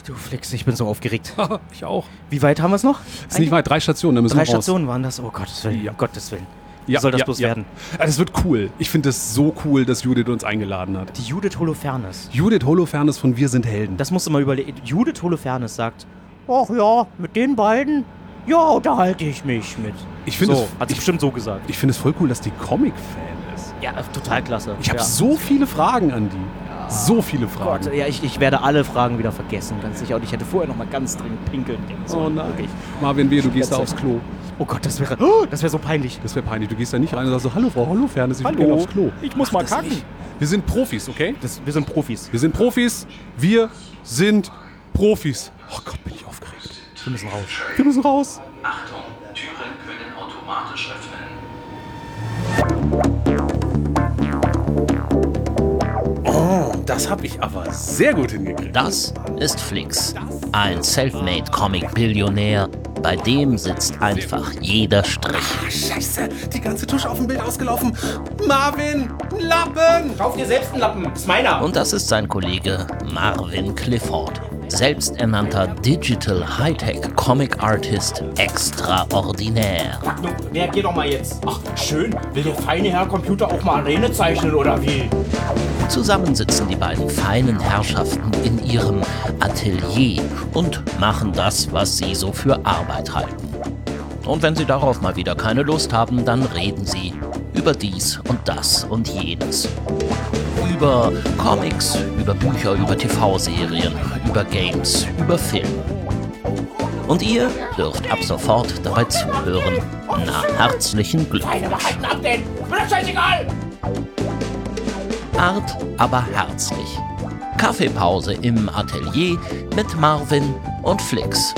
Du Flix, ich bin so aufgeregt. Ich auch. Wie weit haben wir es noch? Es ist nicht weit, 3 Stationen, da müssen wir 3 raus. Stationen waren das, oh Gottes Willen, Ja. um Gottes Willen. Wie Ja, soll das bloß werden? Ja, das wird cool. Ich finde es so cool, dass Judith uns eingeladen hat. Die Judith Holofernes. Judith Holofernes von Wir sind Helden. Das musst du mal überlegen. Judith Holofernes sagt, ach ja, mit den beiden, ja, unterhalte ich mich mit. Ich finde so, hat sie bestimmt so gesagt. Ich finde es voll cool, dass die Comic-Fan ist. Ja, total klasse. Ich habe ja. so viele Fragen an die. So viele Fragen. Gott, ja, ich werde alle Fragen wieder vergessen, ganz sicher. Und ich hätte vorher noch mal ganz dringend pinkeln gehen sollen. Oh nein. Wirklich. Marvin W., du gehst da aufs Klo. Oh Gott, das wäre so peinlich. Das wäre peinlich. Du gehst da nicht rein und sagst so, hallo Frau Holofernes, ich will Hallo. gerne aufs Klo. Ich muss mal kacken. Nicht. Wir sind Profis, okay? Wir sind Profis. Wir sind Profis. Wir sind Profis. Oh Gott, bin ich aufgeregt. Wir müssen raus. Wir müssen raus. Achtung, Türen können automatisch öffnen. Oh, das habe ich aber sehr gut hingekriegt. Das ist Flix, ein Selfmade-Comic-Billionär. Bei dem sitzt einfach jeder Strich. Scheiße, die ganze Tusche auf dem Bild ausgelaufen. Marvin, ein Lappen! Kauf dir selbst einen Lappen, ist meiner. Und das ist sein Kollege Marvin Clifford, selbsternannter Digital Hightech Comic Artist extraordinär. Nun, reagier doch mal jetzt. Ach, schön. Will der feine Herr Computer auch mal Arene zeichnen, oder wie? Zusammen sitzen die beiden feinen Herrschaften in ihrem Atelier und machen das, was sie so für Arbeit halten. Und wenn sie darauf mal wieder keine Lust haben, dann reden sie über dies und das und jenes. Über Comics, über Bücher, über TV-Serien, über Games, über Film. Und ihr dürft ab sofort dabei zuhören. Na, herzlichen Glückwunsch. Feine behalten ab denn. Mir doch scheißegal. Hart, aber herzlich. Kaffeepause im Atelier mit Marvin und Flix.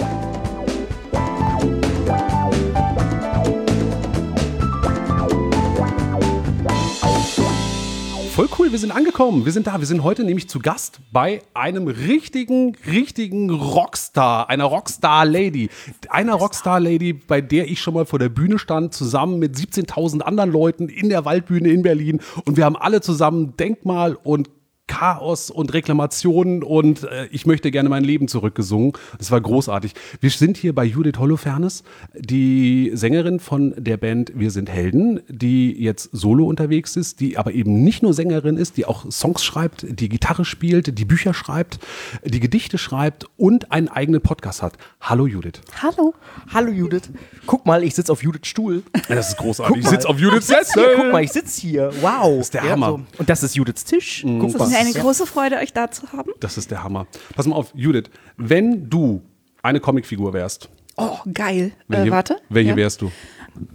Voll cool, wir sind angekommen. Wir sind da. Wir sind heute nämlich zu Gast bei einem richtigen Rockstar. Einer Rockstar-Lady. Einer Rockstar-Lady, bei der ich schon mal vor der Bühne stand, zusammen mit 17.000 anderen Leuten in der Waldbühne in Berlin. Und wir haben alle zusammen Denkmal und Chaos und Reklamationen und ich möchte gerne mein Leben zurückgesungen. Das war großartig. Wir sind hier bei Judith Holofernes, die Sängerin von der Band Wir sind Helden, die jetzt solo unterwegs ist, die aber eben nicht nur Sängerin ist, die auch Songs schreibt, die Gitarre spielt, die Bücher schreibt, die Gedichte schreibt und einen eigenen Podcast hat. Hallo Judith. Hallo. Hallo Judith. Guck mal, ich sitze auf Judiths Stuhl. Das ist großartig. Guck Ich sitze mal. auf Judiths Hier, Sessel. guck mal, ich sitze hier. Wow. Das ist der Hammer. Und das ist Judiths Tisch. Guck Das ist mal. mir eine große Freude, euch da zu haben. Das ist der Hammer. Pass mal auf, Judith, wenn du eine Comicfigur wärst, Oh, geil. welche Ja. wärst du?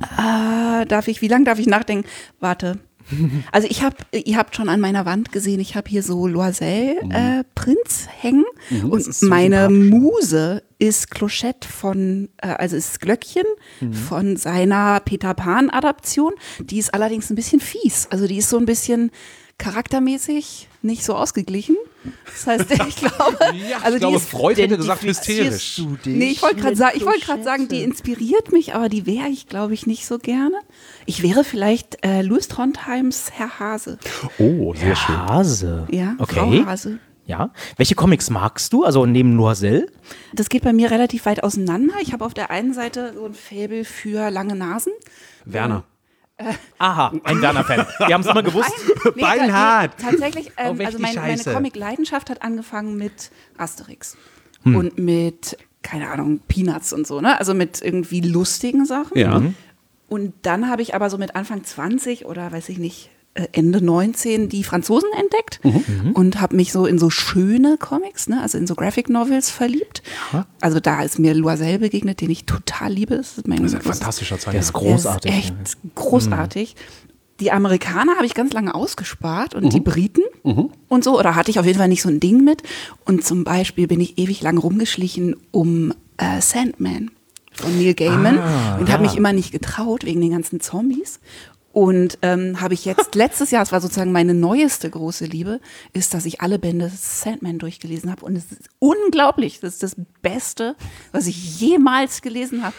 Wie lange darf ich nachdenken? Warte. Also ihr habt schon an meiner Wand gesehen, ich habe hier so Loisel-Prints hängen und ist so meine sympathisch. Muse ist Clochette ist Glöckchen von seiner Peter Pan-Adaption. Die ist allerdings ein bisschen fies, also die ist so ein bisschen charaktermäßig nicht so ausgeglichen. Das heißt, ich glaube, Ich glaube, Freud hätte gesagt, hysterisch. Nee, ich wollte gerade sagen, die inspiriert mich, aber die wäre ich, glaube ich, nicht so gerne. Ich wäre vielleicht Louis Trondheims Herr Hase. Oh, sehr schön. Hase. Ja, Okay. Frau Hase. Ja. Welche Comics magst du? Also neben Loisel? Das geht bei mir relativ weit auseinander. Ich habe auf der einen Seite so ein Faible für lange Nasen. Werner. Aha, ein Werner-Fan. Wir haben es immer gewusst. Beinhard. Tatsächlich, Oh, also richtig meine scheiße. Comic-Leidenschaft hat angefangen mit Asterix und mit, keine Ahnung, Peanuts und so, ne? Also mit irgendwie lustigen Sachen. Ja. Und dann habe ich aber so mit Anfang 20 oder weiß ich nicht, Ende 19 die Franzosen entdeckt und habe mich so in so schöne Comics, ne, also in so Graphic Novels verliebt. Ja. Also da ist mir Loisel begegnet, den ich total liebe. Das ist ein fantastischer Zeichner. Der ist großartig. Der ist echt großartig. Die Amerikaner habe ich ganz lange ausgespart und die Briten und so, oder hatte ich auf jeden Fall nicht so ein Ding mit. Und zum Beispiel bin ich ewig lang rumgeschlichen um Sandman von Neil Gaiman und habe mich immer nicht getraut wegen den ganzen Zombies. Und habe ich jetzt letztes Jahr, es war sozusagen meine neueste große Liebe, ist, dass ich alle Bände Sandman durchgelesen habe. Und es ist unglaublich. Das ist das Beste, was ich jemals gelesen habe.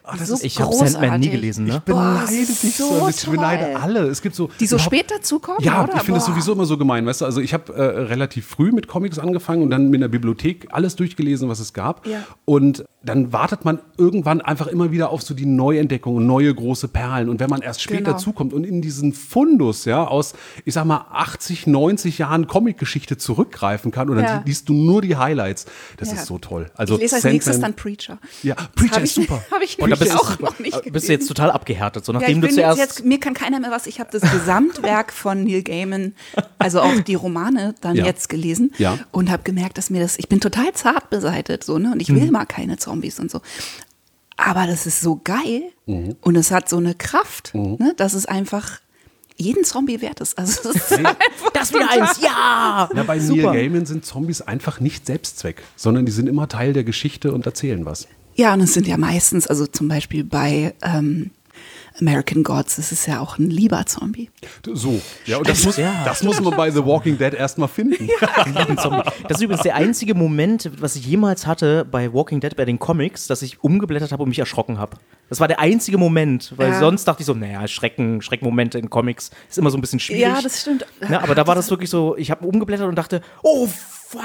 Ich habe Sandman nie gelesen, ne? Ich beneide dich so ein bisschen. Ich beneide toll. alle. Es gibt so Die so überhaupt- spät dazukommen, Ja, oder? ich finde es Boah. sowieso immer so gemein, weißt du, also ich habe relativ früh mit Comics angefangen und dann mit der Bibliothek alles durchgelesen, was es gab. Ja. Und dann wartet man irgendwann einfach immer wieder auf so die Neuentdeckung und neue große Perlen. Und wenn man erst spät Genau. dazukommt und in diesen Fundus, ja, aus, ich sag mal, 80, 90 Jahren Comicgeschichte zurückgreifen kann und dann Ja. liest du nur die Highlights. Das Ja. ist so toll. Also Ich lese als Sandman- nächstes dann Preacher. Ja, Preacher Hab ist super. Habe ich Und da nämlich bist auch du, noch nicht gelesen. bist du jetzt total abgehärtet, so Ja, nachdem ich du bin zuerst... jetzt, mir kann keiner mehr was. Ich habe das Gesamtwerk von Neil Gaiman, also auch die Romane, dann Ja. jetzt gelesen Ja. und habe gemerkt, dass mir das, ich bin total zart beseitet so, ne? Und ich will mal keine Zombies und so. Aber das ist so geil und es hat so eine Kraft, ne? Dass es einfach jeden Zombie wert ist. Also es ist einfach Das wieder total- eins, ja! Ja, bei Super. Neil Gaiman sind Zombies einfach nicht Selbstzweck, sondern die sind immer Teil der Geschichte und erzählen was. Ja, und es sind ja meistens, also zum Beispiel bei American Gods, das ist ja auch ein lieber Zombie. So, ja, und das muss man bei The Walking Dead erstmal finden. Zombie. Das ist übrigens der einzige Moment, was ich jemals hatte bei Walking Dead, bei den Comics, dass ich umgeblättert habe und mich erschrocken habe. Das war der einzige Moment, weil Ja. sonst dachte ich so, naja, Schreckmomente in Comics ist immer so ein bisschen schwierig. Ja, das stimmt. Ne, aber da war das wirklich so, ich habe umgeblättert und dachte, oh, fuck,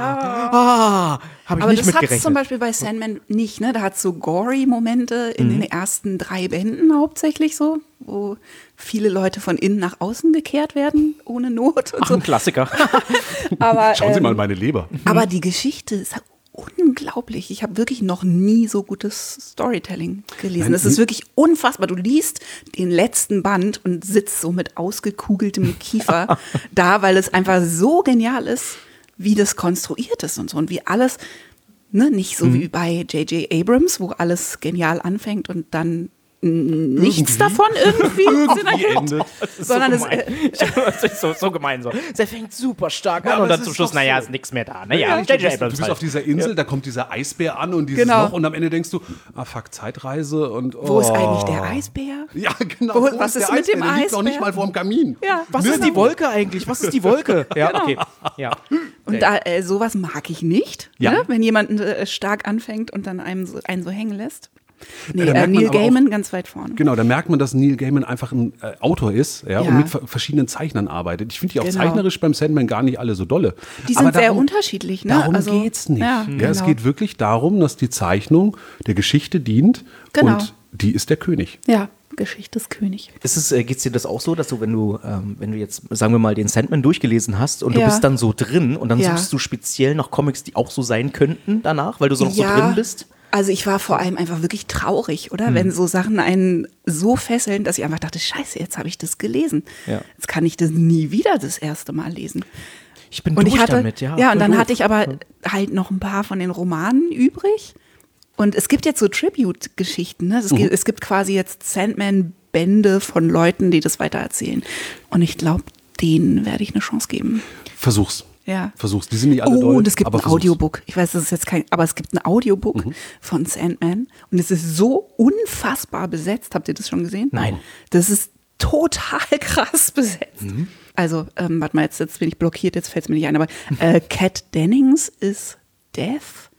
habe ich Aber nicht das mit hat es gerechnet. zum Beispiel bei Sandman nicht, ne? Da hat es so gory-Momente in den ersten 3 Bänden hauptsächlich so, wo viele Leute von innen nach außen gekehrt werden, ohne Not und Ach, so. ein Klassiker. Aber, Schauen Sie mal meine Leber. aber die Geschichte ist unglaublich. Ich habe wirklich noch nie so gutes Storytelling gelesen. Es ist wirklich unfassbar. Du liest den letzten Band und sitzt so mit ausgekugeltem Kiefer da, weil es einfach so genial ist, wie das konstruiert ist und so. Und wie alles, ne, nicht so wie bei J.J. Abrams, wo alles genial anfängt und dann nichts davon irgendwie Sinn ergibt. endet. Sondern es, Das ist so gemein so. Der fängt super stark an aber und dann es zum ist Schluss, doch naja, so. ist nichts mehr da. Naja, Du J.J. bist Abrams auf halt. dieser Insel, da kommt dieser Eisbär an und dieses Genau. Loch und am Ende denkst du, ah fuck, Zeitreise und oh. wo ist eigentlich der Eisbär? Ja, genau. Was ist der mit dem Der liegt noch nicht Eisbär? mal vorm Kamin. Ja, Was ist die Wolke eigentlich? Was ist die Wolke? Ja, okay. Ja. Und da, sowas mag ich nicht, Ja. ne? Wenn jemand stark anfängt und dann einen so hängen lässt. Nee, da merkt man Neil aber Gaiman ganz weit vorne. Genau, da merkt man, dass Neil Gaiman einfach ein Autor ist, ja, Ja. und mit verschiedenen Zeichnern arbeitet. Ich finde die auch Genau. zeichnerisch beim Sandman gar nicht alle so dolle. Die Aber sind sehr darum- unterschiedlich, ne? Darum Also, geht's nicht. ja, Ja, es genau. geht wirklich darum, dass die Zeichnung der Geschichte dient Genau. und die ist der König. Ja, Geschichte ist König. Geht's dir das auch so, dass du, wenn du jetzt, sagen wir mal, den Sandman durchgelesen hast und du Ja. bist dann so drin und dann Ja. suchst du speziell nach Comics, die auch so sein könnten danach, weil du so noch so drin bist? Also ich war vor allem einfach wirklich traurig, oder? Wenn so Sachen einen so fesseln, dass ich einfach dachte, scheiße, jetzt habe ich das gelesen. Ja. Jetzt kann ich das nie wieder das erste Mal lesen. Ich bin Und durch ich hatte, damit, ja. ja, und voll dann doof. hatte ich aber halt noch ein paar von den Romanen übrig. Und es gibt jetzt so Tribute-Geschichten. Ne? Es gibt quasi jetzt Sandman-Bände von Leuten, die das weitererzählen. Und ich glaube, denen werde ich eine Chance geben. Versuch's. Ja. Versuch's. Die sind nicht alle Oh, doll, und es gibt aber ein versuch's. Audiobook. Ich weiß, das ist jetzt kein, aber es gibt ein Audiobook von Sandman. Und es ist so unfassbar besetzt. Habt ihr das schon gesehen? Nein. Das ist total krass besetzt. Also, warte mal, jetzt bin ich blockiert, jetzt fällt es mir nicht ein. Aber Kat Dennings ist Death.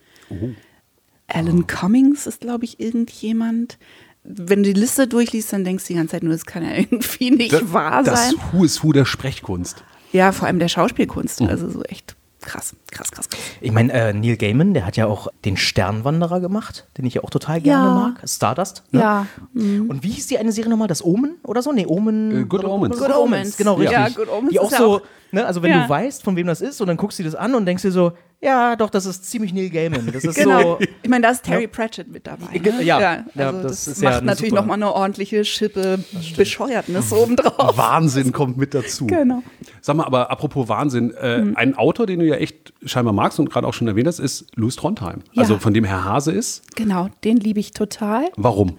Alan Cummings ist, glaube ich, irgendjemand. Wenn du die Liste durchliest, dann denkst du die ganze Zeit nur, das kann ja irgendwie nicht wahr Das sein. Who is Who der Sprechkunst. Ja, vor allem der Schauspielkunst. Also so echt krass. Ich meine, Neil Gaiman, der hat ja auch den Sternwanderer gemacht, den ich ja auch total gerne Ja. mag. Stardust. Ne? Ja. Und wie hieß die eine Serie nochmal? Das Omen oder so? Nee, Omen. Good Omens. Good Omens. Genau, richtig. Ja, Good Omens Die ist auch ja so, auch- ne, also wenn Ja. du weißt, von wem das ist, und dann guckst du dir das an und denkst dir so, ja, doch, das ist ziemlich Neil Gaiman. Das ist Genau. so. Ich meine, da ist Terry Pratchett mit dabei. Ne? Ja, also das das ist ja macht eine natürlich super- nochmal eine ordentliche Schippe Bescheuertnis obendrauf. Wahnsinn kommt mit dazu. Genau. Sag mal, aber apropos Wahnsinn, ein Autor, den du ja echt scheinbar magst und gerade auch schon erwähnt hast, ist Louis Trondheim. Ja. Also von dem Herr Hase ist. Genau, den liebe ich total. Warum?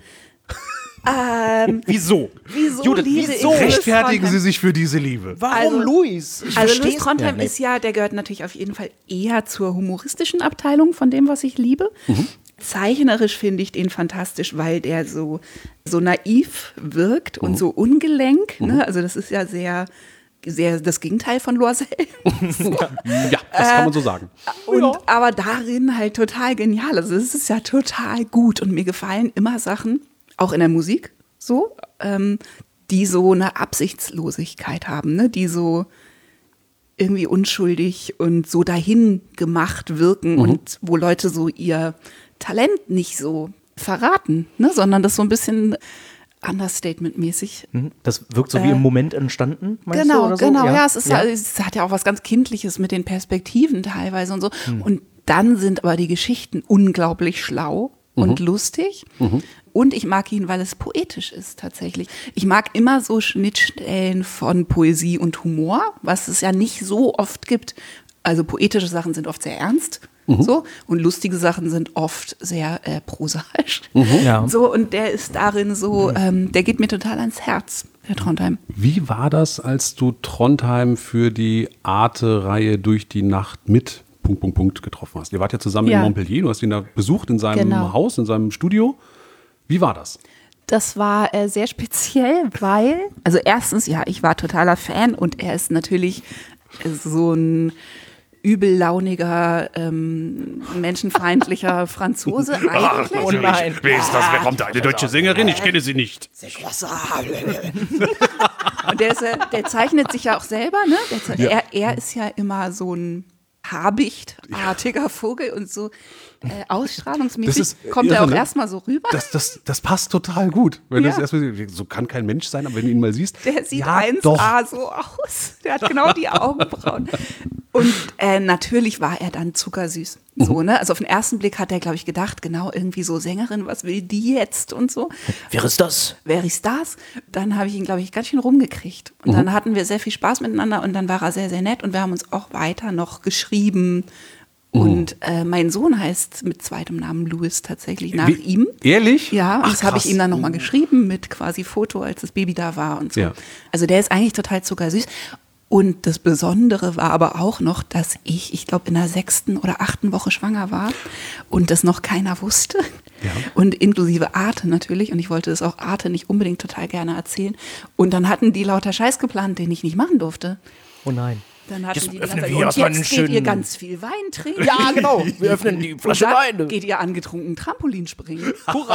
Wieso? Wieso Judith, liebe wieso? ich Rechtfertigen Sie sich für diese Liebe. Warum Also- Louis? Ich Also Louis versteh's- Trondheim Ja, nee. ist ja, der gehört natürlich auf jeden Fall eher zur humoristischen Abteilung von dem, was ich liebe. Zeichnerisch finde ich den fantastisch, weil der so naiv wirkt und so ungelenk. Ne? Also das ist ja sehr das Gegenteil von Loisel. Ja, das kann man so sagen. Aber darin halt total genial. Also es ist ja total gut und mir gefallen immer Sachen, auch in der Musik so, die so eine Absichtslosigkeit haben, ne? Die so irgendwie unschuldig und so dahin gemacht wirken und wo Leute so ihr Talent nicht so verraten, ne? Sondern das so ein bisschen Understatement-mäßig. Das wirkt so wie im Moment entstanden, meinst du? Oder so? Genau, ja, es hat ja auch was ganz Kindliches mit den Perspektiven teilweise und so. Und dann sind aber die Geschichten unglaublich schlau und lustig. Und ich mag ihn, weil es poetisch ist tatsächlich. Ich mag immer so Schnittstellen von Poesie und Humor, was es ja nicht so oft gibt. Also poetische Sachen sind oft sehr ernst. So, und lustige Sachen sind oft sehr prosaisch. Ja. So, und der ist darin so, der geht mir total ans Herz, der Trondheim. Wie war das, als du Trondheim für die Arte-Reihe Durch die Nacht mit ... getroffen hast? Ihr wart ja zusammen in Montpellier, du hast ihn da besucht in seinem Haus, in seinem Studio. Wie war das? Das war sehr speziell, weil, also erstens, ja, ich war totaler Fan und er ist natürlich so ein übellauniger, menschenfeindlicher Franzose eigentlich. Oh nein. Wer ist das? Wer kommt da? Eine deutsche Sängerin? Ich kenne sie nicht. Und der zeichnet sich ja auch selber, ne? Er ist ja immer so ein habichtartiger Vogel und so ausstrahlungsmäßig kommt er auch erstmal so rüber. Das passt total gut. Wenn das erstmal, so kann kein Mensch sein, aber wenn du ihn mal siehst. Der sieht ja, 1A doch. so aus. Der hat genau die Augenbrauen. Und natürlich war er dann zuckersüß. So, ne? Also auf den ersten Blick hat er, glaube ich, gedacht, genau, irgendwie so Sängerin, was will die jetzt und so. Wer ist das? Wer ist das? Dann habe ich ihn, glaube ich, ganz schön rumgekriegt. Und dann hatten wir sehr viel Spaß miteinander und dann war er sehr, sehr nett und wir haben uns auch weiter noch geschrieben. Und mein Sohn heißt mit zweitem Namen Louis tatsächlich nach ihm. Ehrlich? Ja, und Ach, das habe ich krass. ihm dann nochmal geschrieben mit quasi Foto, als das Baby da war und so. Ja. Also der ist eigentlich total zuckersüß. Und das Besondere war aber auch noch, dass ich glaube, in der 6. oder 8. Woche schwanger war und das noch keiner wusste. Ja. Und inklusive Arte natürlich. Und ich wollte das auch Arte nicht unbedingt total gerne erzählen. Und dann hatten die lauter Scheiß geplant, den ich nicht machen durfte. Oh nein. Dann hatten Jetzt die öffnen gesagt, wir und erstmal einen jetzt geht ihr schönen- ganz viel Wein trinken. Ja, genau. Wir öffnen die Flasche Und Wein. dann geht ihr angetrunken Trampolin springen.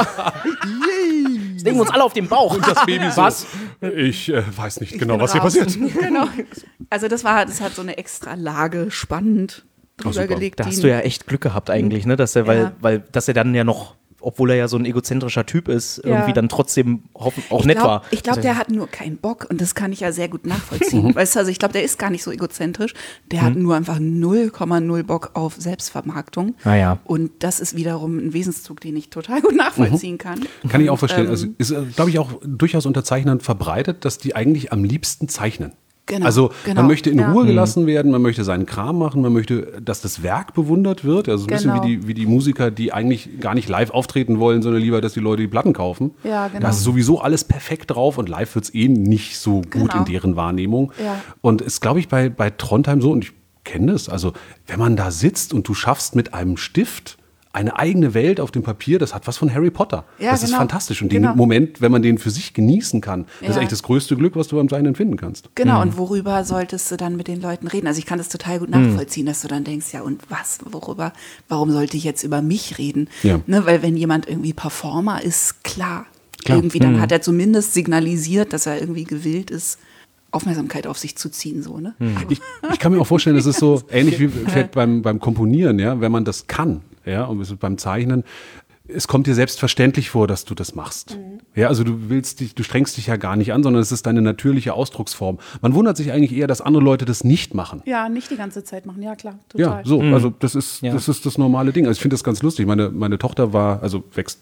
Jetzt legen wir uns alle auf den Bauch. Und das Baby so. Was? Ich weiß nicht genau, bin was hier raus. passiert. Genau. Also das hat so eine extra Lage spannend drüber super. gelegt. Da die- hast du ja echt Glück gehabt eigentlich, ne? Dass er, Ja. weil dass er dann ja noch, obwohl er ja so ein egozentrischer Typ ist, irgendwie dann trotzdem auch nett war. Ich glaube, der hat nur keinen Bock und das kann ich ja sehr gut nachvollziehen. Weißt du, also ich glaube, der ist gar nicht so egozentrisch. Der hat nur einfach 0,0 Bock auf Selbstvermarktung. Ah ja. Und das ist wiederum ein Wesenszug, den ich total gut nachvollziehen kann. Kann ich auch verstehen. Also ist, glaube ich, auch durchaus unter Zeichnern verbreitet, dass die eigentlich am liebsten zeichnen. Genau, Also genau, man möchte in ja. Ruhe gelassen werden, man möchte seinen Kram machen, man möchte, dass das Werk bewundert wird. Also so ein Genau. bisschen wie die Musiker, die eigentlich gar nicht live auftreten wollen, sondern lieber, dass die Leute die Platten kaufen. Ja, genau. Da ist sowieso alles perfekt drauf und live wird es eh nicht so gut Genau. in deren Wahrnehmung. Ja. Und ist, glaube ich, bei Trondheim so, und ich kenne das, also wenn man da sitzt und du schaffst mit einem Stift eine eigene Welt auf dem Papier, das hat was von Harry Potter. Ja, das ist genau. fantastisch. Und den Genau. Moment, wenn man den für sich genießen kann, das ist Ja. eigentlich das größte Glück, was du beim Zeichnen finden kannst. Genau, und worüber solltest du dann mit den Leuten reden? Also ich kann das total gut nachvollziehen, dass du dann denkst, ja und was, warum sollte ich jetzt über mich reden? Ja. Ne, weil wenn jemand irgendwie Performer ist, klar. Klar. Irgendwie, dann hat er zumindest signalisiert, dass er irgendwie gewillt ist, Aufmerksamkeit auf sich zu ziehen. So, ne? Ich kann mir auch vorstellen, das ist so ähnlich wie vielleicht beim Komponieren, ja, wenn man das kann, ja, und beim Zeichnen. Es kommt dir selbstverständlich vor, dass du das machst. Ja, also du strengst dich ja gar nicht an, sondern es ist deine natürliche Ausdrucksform. Man wundert sich eigentlich eher, dass andere Leute das nicht machen. Ja, nicht die ganze Zeit machen, ja klar, Ja, so, also das ist das normale Ding. Also ich finde das ganz lustig. Meine Tochter wächst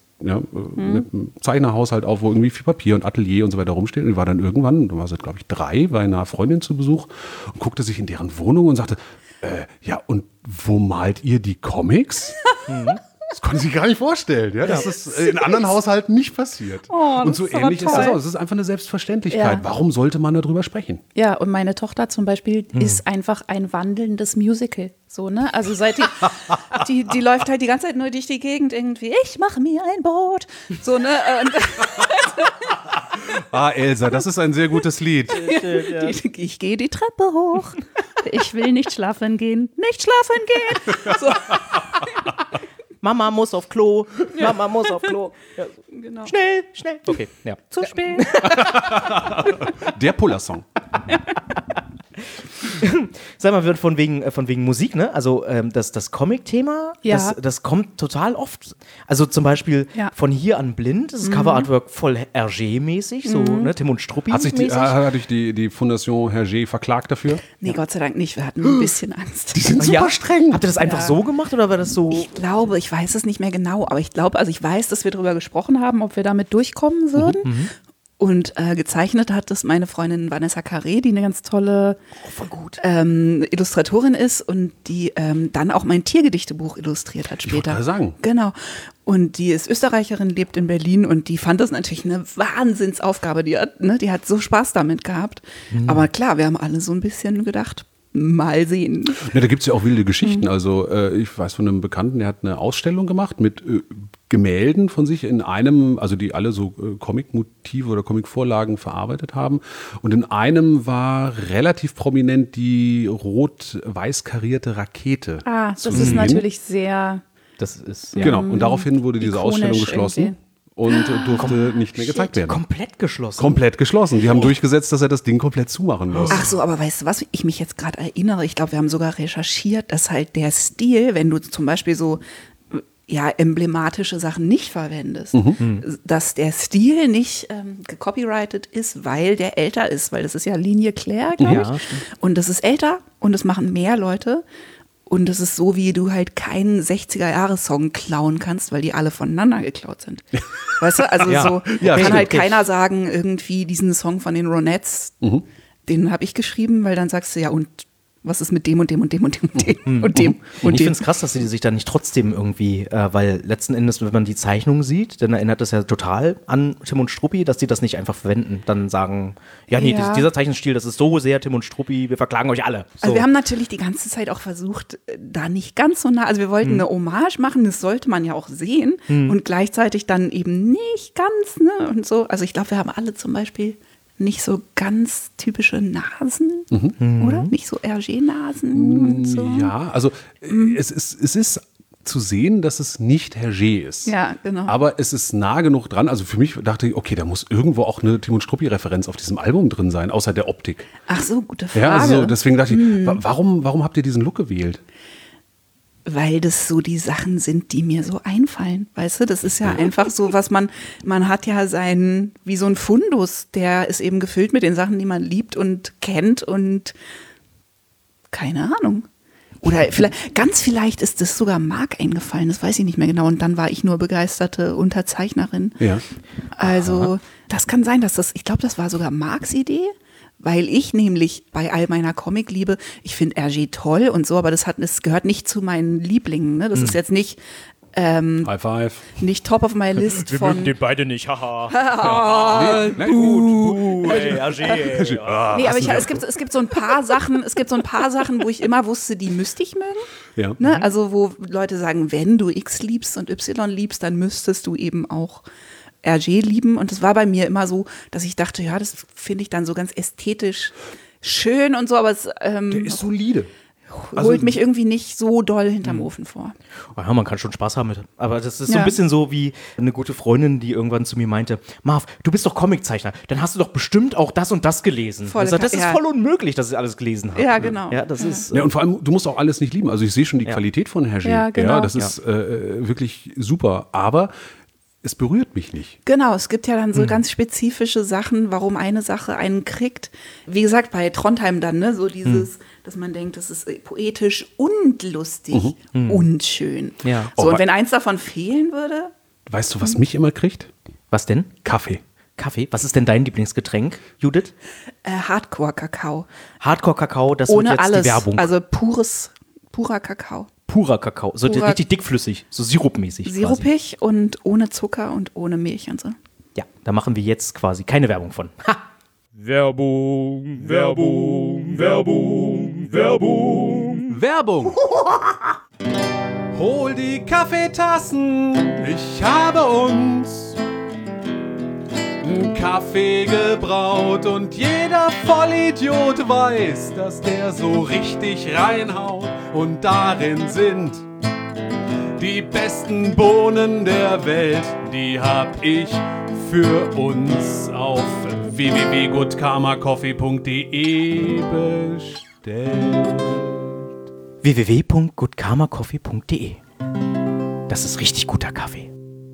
mit einem Zeichnerhaushalt auf, wo irgendwie viel Papier und Atelier und so weiter rumsteht. Und die war dann irgendwann, da war sie, glaube ich, 3, bei einer Freundin zu Besuch und guckte sich in deren Wohnung und sagte, ja, und wo malt ihr die Comics? Das konnte sie gar nicht vorstellen, ja, dass das in anderen Haushalten nicht passiert. Und so ist aber ähnlich ist das toll. auch. Es ist einfach eine Selbstverständlichkeit. Ja. Warum sollte man darüber sprechen? Ja, und meine Tochter zum Beispiel ist einfach ein wandelndes Musical. So, ne? Also seit die läuft halt die ganze Zeit nur durch die Gegend irgendwie, ich mache mir ein Boot. So, ne? Und Elsa, das ist ein sehr gutes Lied. Ich gehe die Treppe hoch. Ich will nicht schlafen gehen. Nicht schlafen gehen. So. Mama muss auf Klo. Mama muss auf Klo. Ja. Genau. Schnell. Okay, ja. Zu spät. Der Puller-Song. Sag mal, von wegen Musik, ne? Also das Comic-Thema, Ja. das kommt total oft. Also zum Beispiel Ja. von hier an blind, das Cover-Artwork voll Hergé-mäßig, so ne? Tim und Struppi Hat dich mäßig. die Fondation Hergé verklagt dafür? Nee, Gott sei Dank nicht. Wir hatten ein bisschen Angst. Die sind Ja, habt ihr das einfach so gemacht oder war das so? Ich glaube, ich weiß es nicht mehr genau, aber ich glaube, also ich weiß, dass wir darüber gesprochen haben, ob wir damit durchkommen würden. Und gezeichnet hat das meine Freundin Vanessa Carré, die eine ganz tolle Illustratorin ist und die dann auch mein Tiergedichtebuch illustriert hat Ich wollte später. gerade sagen. Genau. Und die ist Österreicherin, lebt in Berlin und die fand das natürlich eine Wahnsinnsaufgabe. Die hat so Spaß damit gehabt. Aber klar, wir haben alle so ein bisschen gedacht, mal sehen. Ja, da gibt es ja auch wilde Geschichten. Also ich weiß von einem Bekannten, der hat eine Ausstellung gemacht mit Gemälden von sich in einem, also die alle so Comic-Motive oder Comic-Vorlagen verarbeitet haben. Und in einem war relativ prominent die rot-weiß karierte Rakete. Das zu ist sehen. natürlich sehr. Das ist Genau, und daraufhin wurde diese ikonisch Ausstellung geschlossen irgendwie. und durfte nicht mehr gezeigt werden. komplett geschlossen. Komplett geschlossen. Die haben durchgesetzt, dass er das Ding komplett zumachen muss. Ach so, aber weißt du, was ich mich jetzt gerade erinnere? Ich glaube, wir haben sogar recherchiert, dass halt der Stil, wenn du zum Beispiel so emblematische Sachen nicht verwendest, dass der Stil nicht gecopyrightet ist, weil der älter ist, weil das ist ja Linie Claire, glaube ich. Ja, stimmt. Und das ist älter und das machen mehr Leute. Und es ist so, wie du halt keinen 60er-Jahre-Song klauen kannst, weil die alle voneinander geklaut sind. Weißt du, also Ja. so Ja, kann stimmt. halt keiner sagen, irgendwie diesen Song von den Ronettes, den habe ich geschrieben, weil dann sagst du, ja und was ist mit dem und dem und dem und dem und dem und dem und Ich dem. finde es krass, dass sie sich da nicht trotzdem irgendwie, weil letzten Endes, wenn man die Zeichnung sieht, dann erinnert das ja total an Tim und Struppi, dass die das nicht einfach verwenden. Dann sagen, ja, nee, Ja. dieser Zeichenstil, das ist so sehr Tim und Struppi, wir verklagen euch alle. So. Also wir haben natürlich die ganze Zeit auch versucht, da nicht ganz so nah, also wir wollten eine Hommage machen, das sollte man ja auch sehen und gleichzeitig dann eben nicht ganz, ne, und so. Also ich glaube, wir haben alle zum Beispiel nicht so ganz typische Nasen, oder? Nicht so Hergé-Nasen und so. Ja, also es ist zu sehen, dass es nicht Hergé ist. Ja, genau. Aber es ist nah genug dran. Also für mich dachte ich, okay, da muss irgendwo auch eine Tim und Struppi-Referenz auf diesem Album drin sein, außer der Optik. Ach so, gute Frage. Ja, also deswegen dachte ich, warum habt ihr diesen Look gewählt? Weil das so die Sachen sind, die mir so einfallen. Weißt du, das ist ja einfach so, was man hat ja wie so ein Fundus, der ist eben gefüllt mit den Sachen, die man liebt und kennt und keine Ahnung. Oder vielleicht ist das sogar Marc eingefallen, das weiß ich nicht mehr genau. Und dann war ich nur begeisterte Unterzeichnerin. Ja. Also, das kann sein, ich glaube, das war sogar Marcs Idee. Weil ich nämlich bei all meiner Comic-Liebe, ich finde Hergé toll und so, aber es gehört nicht zu meinen Lieblingen. Ne? Das ist jetzt nicht High five. nicht top of my list von. beide nicht, haha. Nee, gut. Hey, Hergé. Nee, aber es gibt so ein paar Sachen, wo ich immer wusste, die müsste ich mögen. Ja. Ne? Also wo Leute sagen, wenn du X liebst und Y liebst, dann müsstest du eben auch Hergé lieben. Und das war bei mir immer so, dass ich dachte, ja, das finde ich dann so ganz ästhetisch schön und so, aber es Der ist solide. holt mich irgendwie nicht so doll hinterm Ofen vor. Ja, man kann schon Spaß haben mit. Aber das ist so Ja. ein bisschen so wie eine gute Freundin, die irgendwann zu mir meinte, Marv, du bist doch Comiczeichner, dann hast du doch bestimmt auch das und das gelesen. Voll, Ich sag, das ist ja. voll unmöglich, dass ich alles gelesen habe. Ja, genau. Ja, das ist. Ja, und vor allem, du musst auch alles nicht lieben. Also ich sehe schon die Qualität von Hergé. Ja, genau. Das ist wirklich super. Aber es berührt mich nicht. Genau, es gibt ja dann so ganz spezifische Sachen, warum eine Sache einen kriegt. Wie gesagt, bei Trondheim dann, ne, so dieses, dass man denkt, das ist poetisch und lustig und schön. Ja. So, Oh, und wenn eins davon fehlen würde, Weißt du, was mich immer kriegt? Was denn? Kaffee. Kaffee. Was ist denn dein Lieblingsgetränk, Judith? Hardcore-Kakao. Hardcore-Kakao, das wird Ohne jetzt alles. die Werbung. Also purer Kakao. Purer Kakao, so Purer- richtig dickflüssig, so sirupmäßig. Quasi. Sirupig und ohne Zucker und ohne Milch und so. Ja, da machen wir jetzt quasi keine Werbung von. Ha! Werbung, Werbung, Werbung, Werbung. Werbung! Hol die Kaffeetassen, ich habe uns Kaffee gebraut und jeder Vollidiot weiß, dass der so richtig reinhaut und darin sind die besten Bohnen der Welt, die hab ich für uns auf www.goodkarmacoffee.de bestellt. www.goodkarmacoffee.de. Das ist richtig guter Kaffee.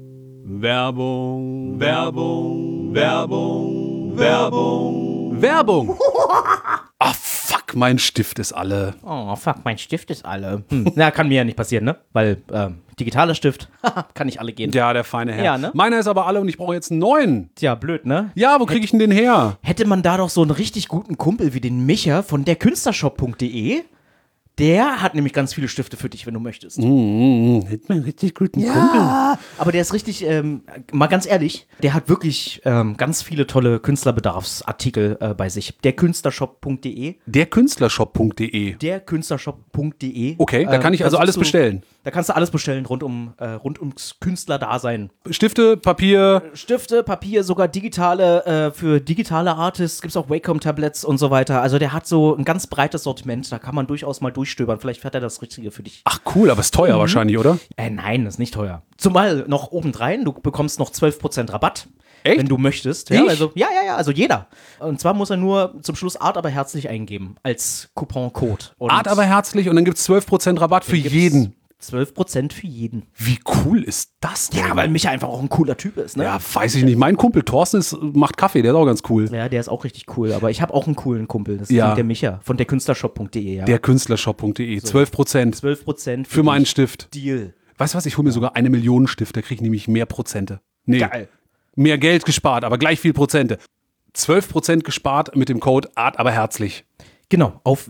Werbung, Werbung, Werbung, Werbung, Werbung. Ah, fuck, mein Stift ist alle. Oh, fuck, mein Stift ist alle. Na, kann mir ja nicht passieren, ne? Weil digitaler Stift, kann nicht alle gehen. Ja, der feine Herr. Ja, ne? Meiner ist aber alle und ich brauche jetzt einen neuen. Tja, blöd, ne? Ja, wo kriege ich denn den her? Hätte man da doch so einen richtig guten Kumpel wie den Micha von derkünstlershop.de. Der hat nämlich ganz viele Stifte für dich, wenn du möchtest. Hätte man einen richtig guten Kumpel. Aber der ist richtig, mal ganz ehrlich, der hat wirklich ganz viele tolle Künstlerbedarfsartikel bei sich. Derkünstlershop.de. Derkünstlershop.de. Derkünstlershop.de. Okay, da kann ich also alles bestellen. Da kannst du alles bestellen rund ums Künstlerdasein. Stifte, Papier. Stifte, Papier, sogar digitale, für digitale Artists gibt es auch Wacom-Tablets und so weiter. Also der hat so ein ganz breites Sortiment, da kann man durchaus mal durchstöbern. Vielleicht fährt er das Richtige für dich. Ach cool, aber ist teuer wahrscheinlich, oder? Nein, das ist nicht teuer. Zumal noch obendrein, du bekommst noch 12% Rabatt. Echt? Wenn du möchtest. Ja, also jeder. Und zwar muss er nur zum Schluss Art aber herzlich eingeben als Couponcode. Und Art aber herzlich und dann gibt es 12% Rabatt für gibt's jeden. 12% für jeden. Wie cool ist das denn? Ja, weil Micha einfach auch ein cooler Typ ist, ne? Ja, weiß ich nicht. Mein Kumpel Thorsten macht Kaffee, der ist auch ganz cool. Ja, der ist auch richtig cool. Aber ich habe auch einen coolen Kumpel. Das ist Ja. der Micha von derkünstlershop.de. Ja. Derkünstlershop.de. 12%. 12% Für meinen Stift. Deal. Weißt du was? Ich hole mir sogar 1 Million Stift, da kriege ich nämlich mehr Prozente. Nee, Geil. mehr Geld gespart, aber gleich viel Prozente. 12% gespart mit dem Code Art aber herzlich. Genau, auf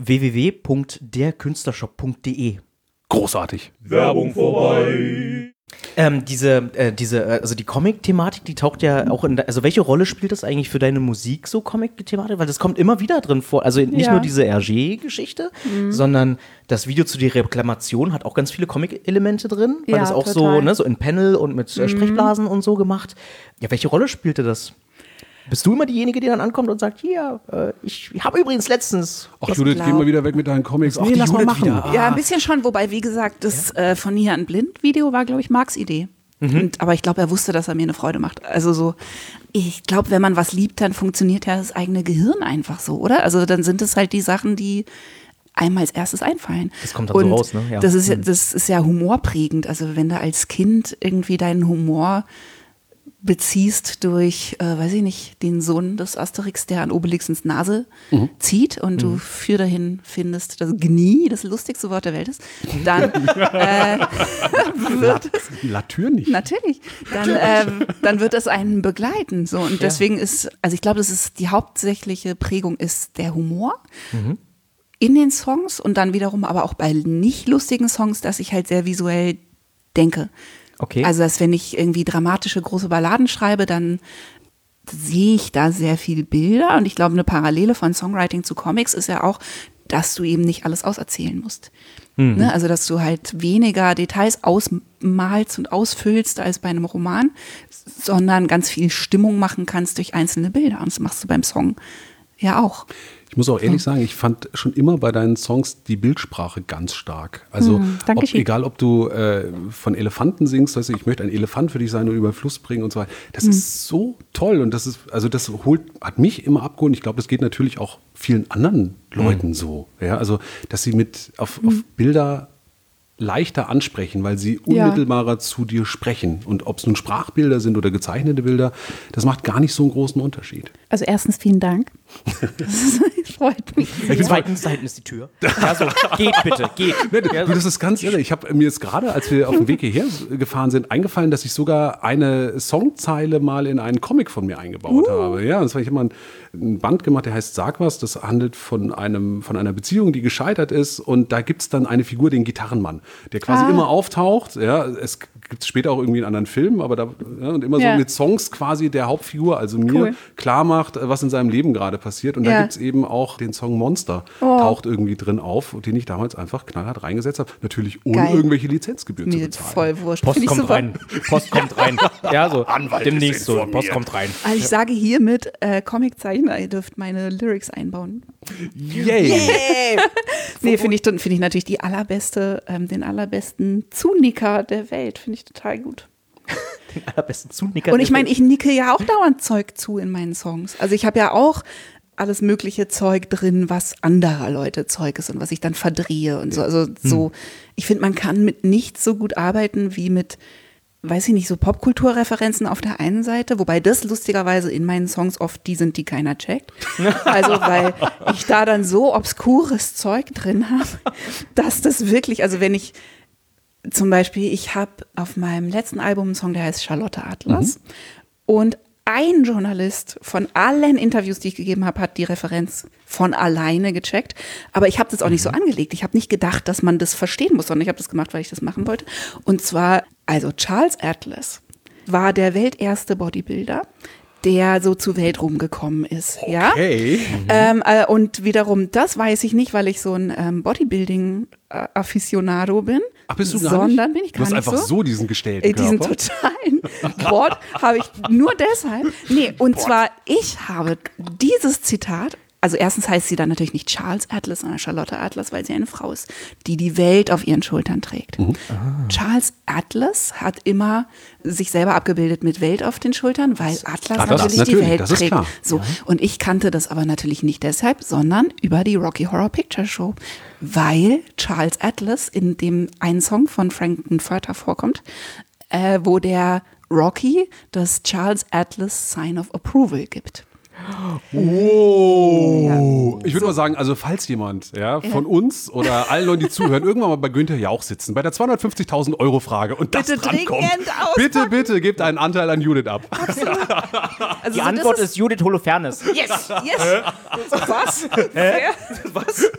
www.derkünstlershop.de. Großartig. Werbung vorbei. Also die Comic-Thematik, die taucht ja auch also welche Rolle spielt das eigentlich für deine Musik, so Comic-Thematik? Weil das kommt immer wieder drin vor. Also nicht Ja. nur diese RG-Geschichte, sondern das Video zu der Reklamation hat auch ganz viele Comic-Elemente drin, weil Ja, das auch total. so, ne, so in Panel und mit Sprechblasen und so gemacht. Ja, welche Rolle spielte das? Bist du immer diejenige, die dann ankommt und sagt, hier, ich habe übrigens letztens. Ach Judith, geh mal wieder weg mit deinen Comics. Ach, die lass mal Judith machen. wieder. Ja, ein bisschen schon, wobei, wie gesagt, das von hier an Blind-Video war, glaube ich, Marks Idee. Aber ich glaube, er wusste, dass er mir eine Freude macht. Also so, ich glaube, wenn man was liebt, dann funktioniert ja das eigene Gehirn einfach so, oder? Also dann sind es halt die Sachen, die einem als erstes einfallen. Das kommt dann so raus, ne? Ja. Das ist ja humorprägend. Also wenn du als Kind irgendwie deinen Humor beziehst durch, weiß ich nicht, den Sohn des Asterix, der an Obelix ins Nase zieht und du für dahin findest, dass Gnie das lustigste Wort der Welt ist, dann wird es, Natürlich. natürlich, dann wird es einen begleiten. So. Und deswegen ist, also ich glaube, das ist die hauptsächliche Prägung ist der Humor in den Songs und dann wiederum aber auch bei nicht lustigen Songs, dass ich halt sehr visuell denke. Okay. Also, dass wenn ich irgendwie dramatische große Balladen schreibe, dann sehe ich da sehr viele Bilder. Und ich glaube, eine Parallele von Songwriting zu Comics ist ja auch, dass du eben nicht alles auserzählen musst. Ne? Also, dass du halt weniger Details ausmalst und ausfüllst als bei einem Roman, sondern ganz viel Stimmung machen kannst durch einzelne Bilder. Und das machst du beim Song ja auch. Ich muss auch ehrlich sagen, ich fand schon immer bei deinen Songs die Bildsprache ganz stark. Also Dankeschön. egal, ob du von Elefanten singst, weißt du, ich möchte ein Elefant für dich sein und über den Fluss bringen und so weiter. Das ist so toll und das hat mich immer abgeholt. Ich glaube, das geht natürlich auch vielen anderen Leuten so. Ja, also, dass sie auf Bilder leichter ansprechen, weil sie unmittelbarer zu dir sprechen. Und ob es nun Sprachbilder sind oder gezeichnete Bilder, das macht gar nicht so einen großen Unterschied. Also erstens vielen Dank. Das freut mich sehr. Zweitens, da hinten ist die Tür. Also, geht bitte, geht. Du, das ist ganz irre. Ich habe mir jetzt gerade, als wir auf dem Weg hierher gefahren sind, eingefallen, dass ich sogar eine Songzeile mal in einen Comic von mir eingebaut habe. Ja, das war, ich habe mal ein Band gemacht, der heißt Sag was. Das handelt von einer Beziehung, die gescheitert ist. Und da gibt es dann eine Figur, den Gitarrenmann, der quasi immer auftaucht. Ja, es gibt später auch irgendwie einen anderen Film, aber und immer so mit Songs quasi der Hauptfigur, also mir, klar macht, was in seinem Leben gerade passiert. Und da gibt es eben auch den Song Monster, taucht irgendwie drin auf, den ich damals einfach knallhart reingesetzt habe. Natürlich ohne irgendwelche Lizenzgebühren zu bezahlen. Voll wurscht. Post Find ich kommt super. rein. Post kommt rein. Ja, so Anwalt demnächst ist so. informiert. Post kommt rein. Also ich sage hiermit, Comiczeichner, ihr dürft meine Lyrics einbauen. Yay! Nee, finde ich natürlich den allerbesten Zunicker der Welt. Finde ich total gut. Den allerbesten Zunicker. Und ich meine, ich nicke ja auch dauernd Zeug zu in meinen Songs. Also ich habe ja auch alles mögliche Zeug drin, was anderer Leute Zeug ist und was ich dann verdrehe und so. Also so, ich finde, man kann mit nichts so gut arbeiten wie mit, weiß ich nicht, so Popkulturreferenzen auf der einen Seite, wobei das lustigerweise in meinen Songs oft die sind, die keiner checkt. Also weil ich da dann so obskures Zeug drin habe, dass das wirklich, also wenn ich zum Beispiel, ich habe auf meinem letzten Album einen Song, der heißt Charlotte Atlas und ein Journalist von allen Interviews, die ich gegeben habe, hat die Referenz von alleine gecheckt. Aber ich habe das auch nicht so angelegt. Ich habe nicht gedacht, dass man das verstehen muss, sondern ich habe das gemacht, weil ich das machen wollte. Und zwar, also Charles Atlas war der welterste Bodybuilder, der so zur Weltruhm gekommen ist. Okay. Ja? Und wiederum, das weiß ich nicht, weil ich so ein Bodybuilding-Afficionado bin. Ach, bist du gar sondern nicht? bin ich gar Du hast nicht einfach so diesen gestellten Körper. Diesen totalen Wort habe ich nur deshalb. Nee, und zwar, ich habe dieses Zitat, also erstens heißt sie dann natürlich nicht Charles Atlas, sondern Charlotte Atlas, weil sie eine Frau ist, die die Welt auf ihren Schultern trägt. Charles Atlas hat immer sich selber abgebildet mit Welt auf den Schultern, weil Atlas natürlich die Welt das ist trägt. klar. So. Und ich kannte das aber natürlich nicht deshalb, sondern über die Rocky Horror Picture Show, weil Charles Atlas in dem einen Song von Frank-N-Furter vorkommt, wo der Rocky das Charles Atlas Sign of Approval gibt. Oh. Ich würde mal sagen, also falls jemand von uns oder allen Leuten, die zuhören, irgendwann mal bei Günther Jauch sitzen, bei der 250.000 € Frage und das Bitte drankommt, dringend auspacken. bitte gebt einen Anteil an Judith ab. Also Die so, Antwort das ist Judith Holofernes. Yes! Was? Was?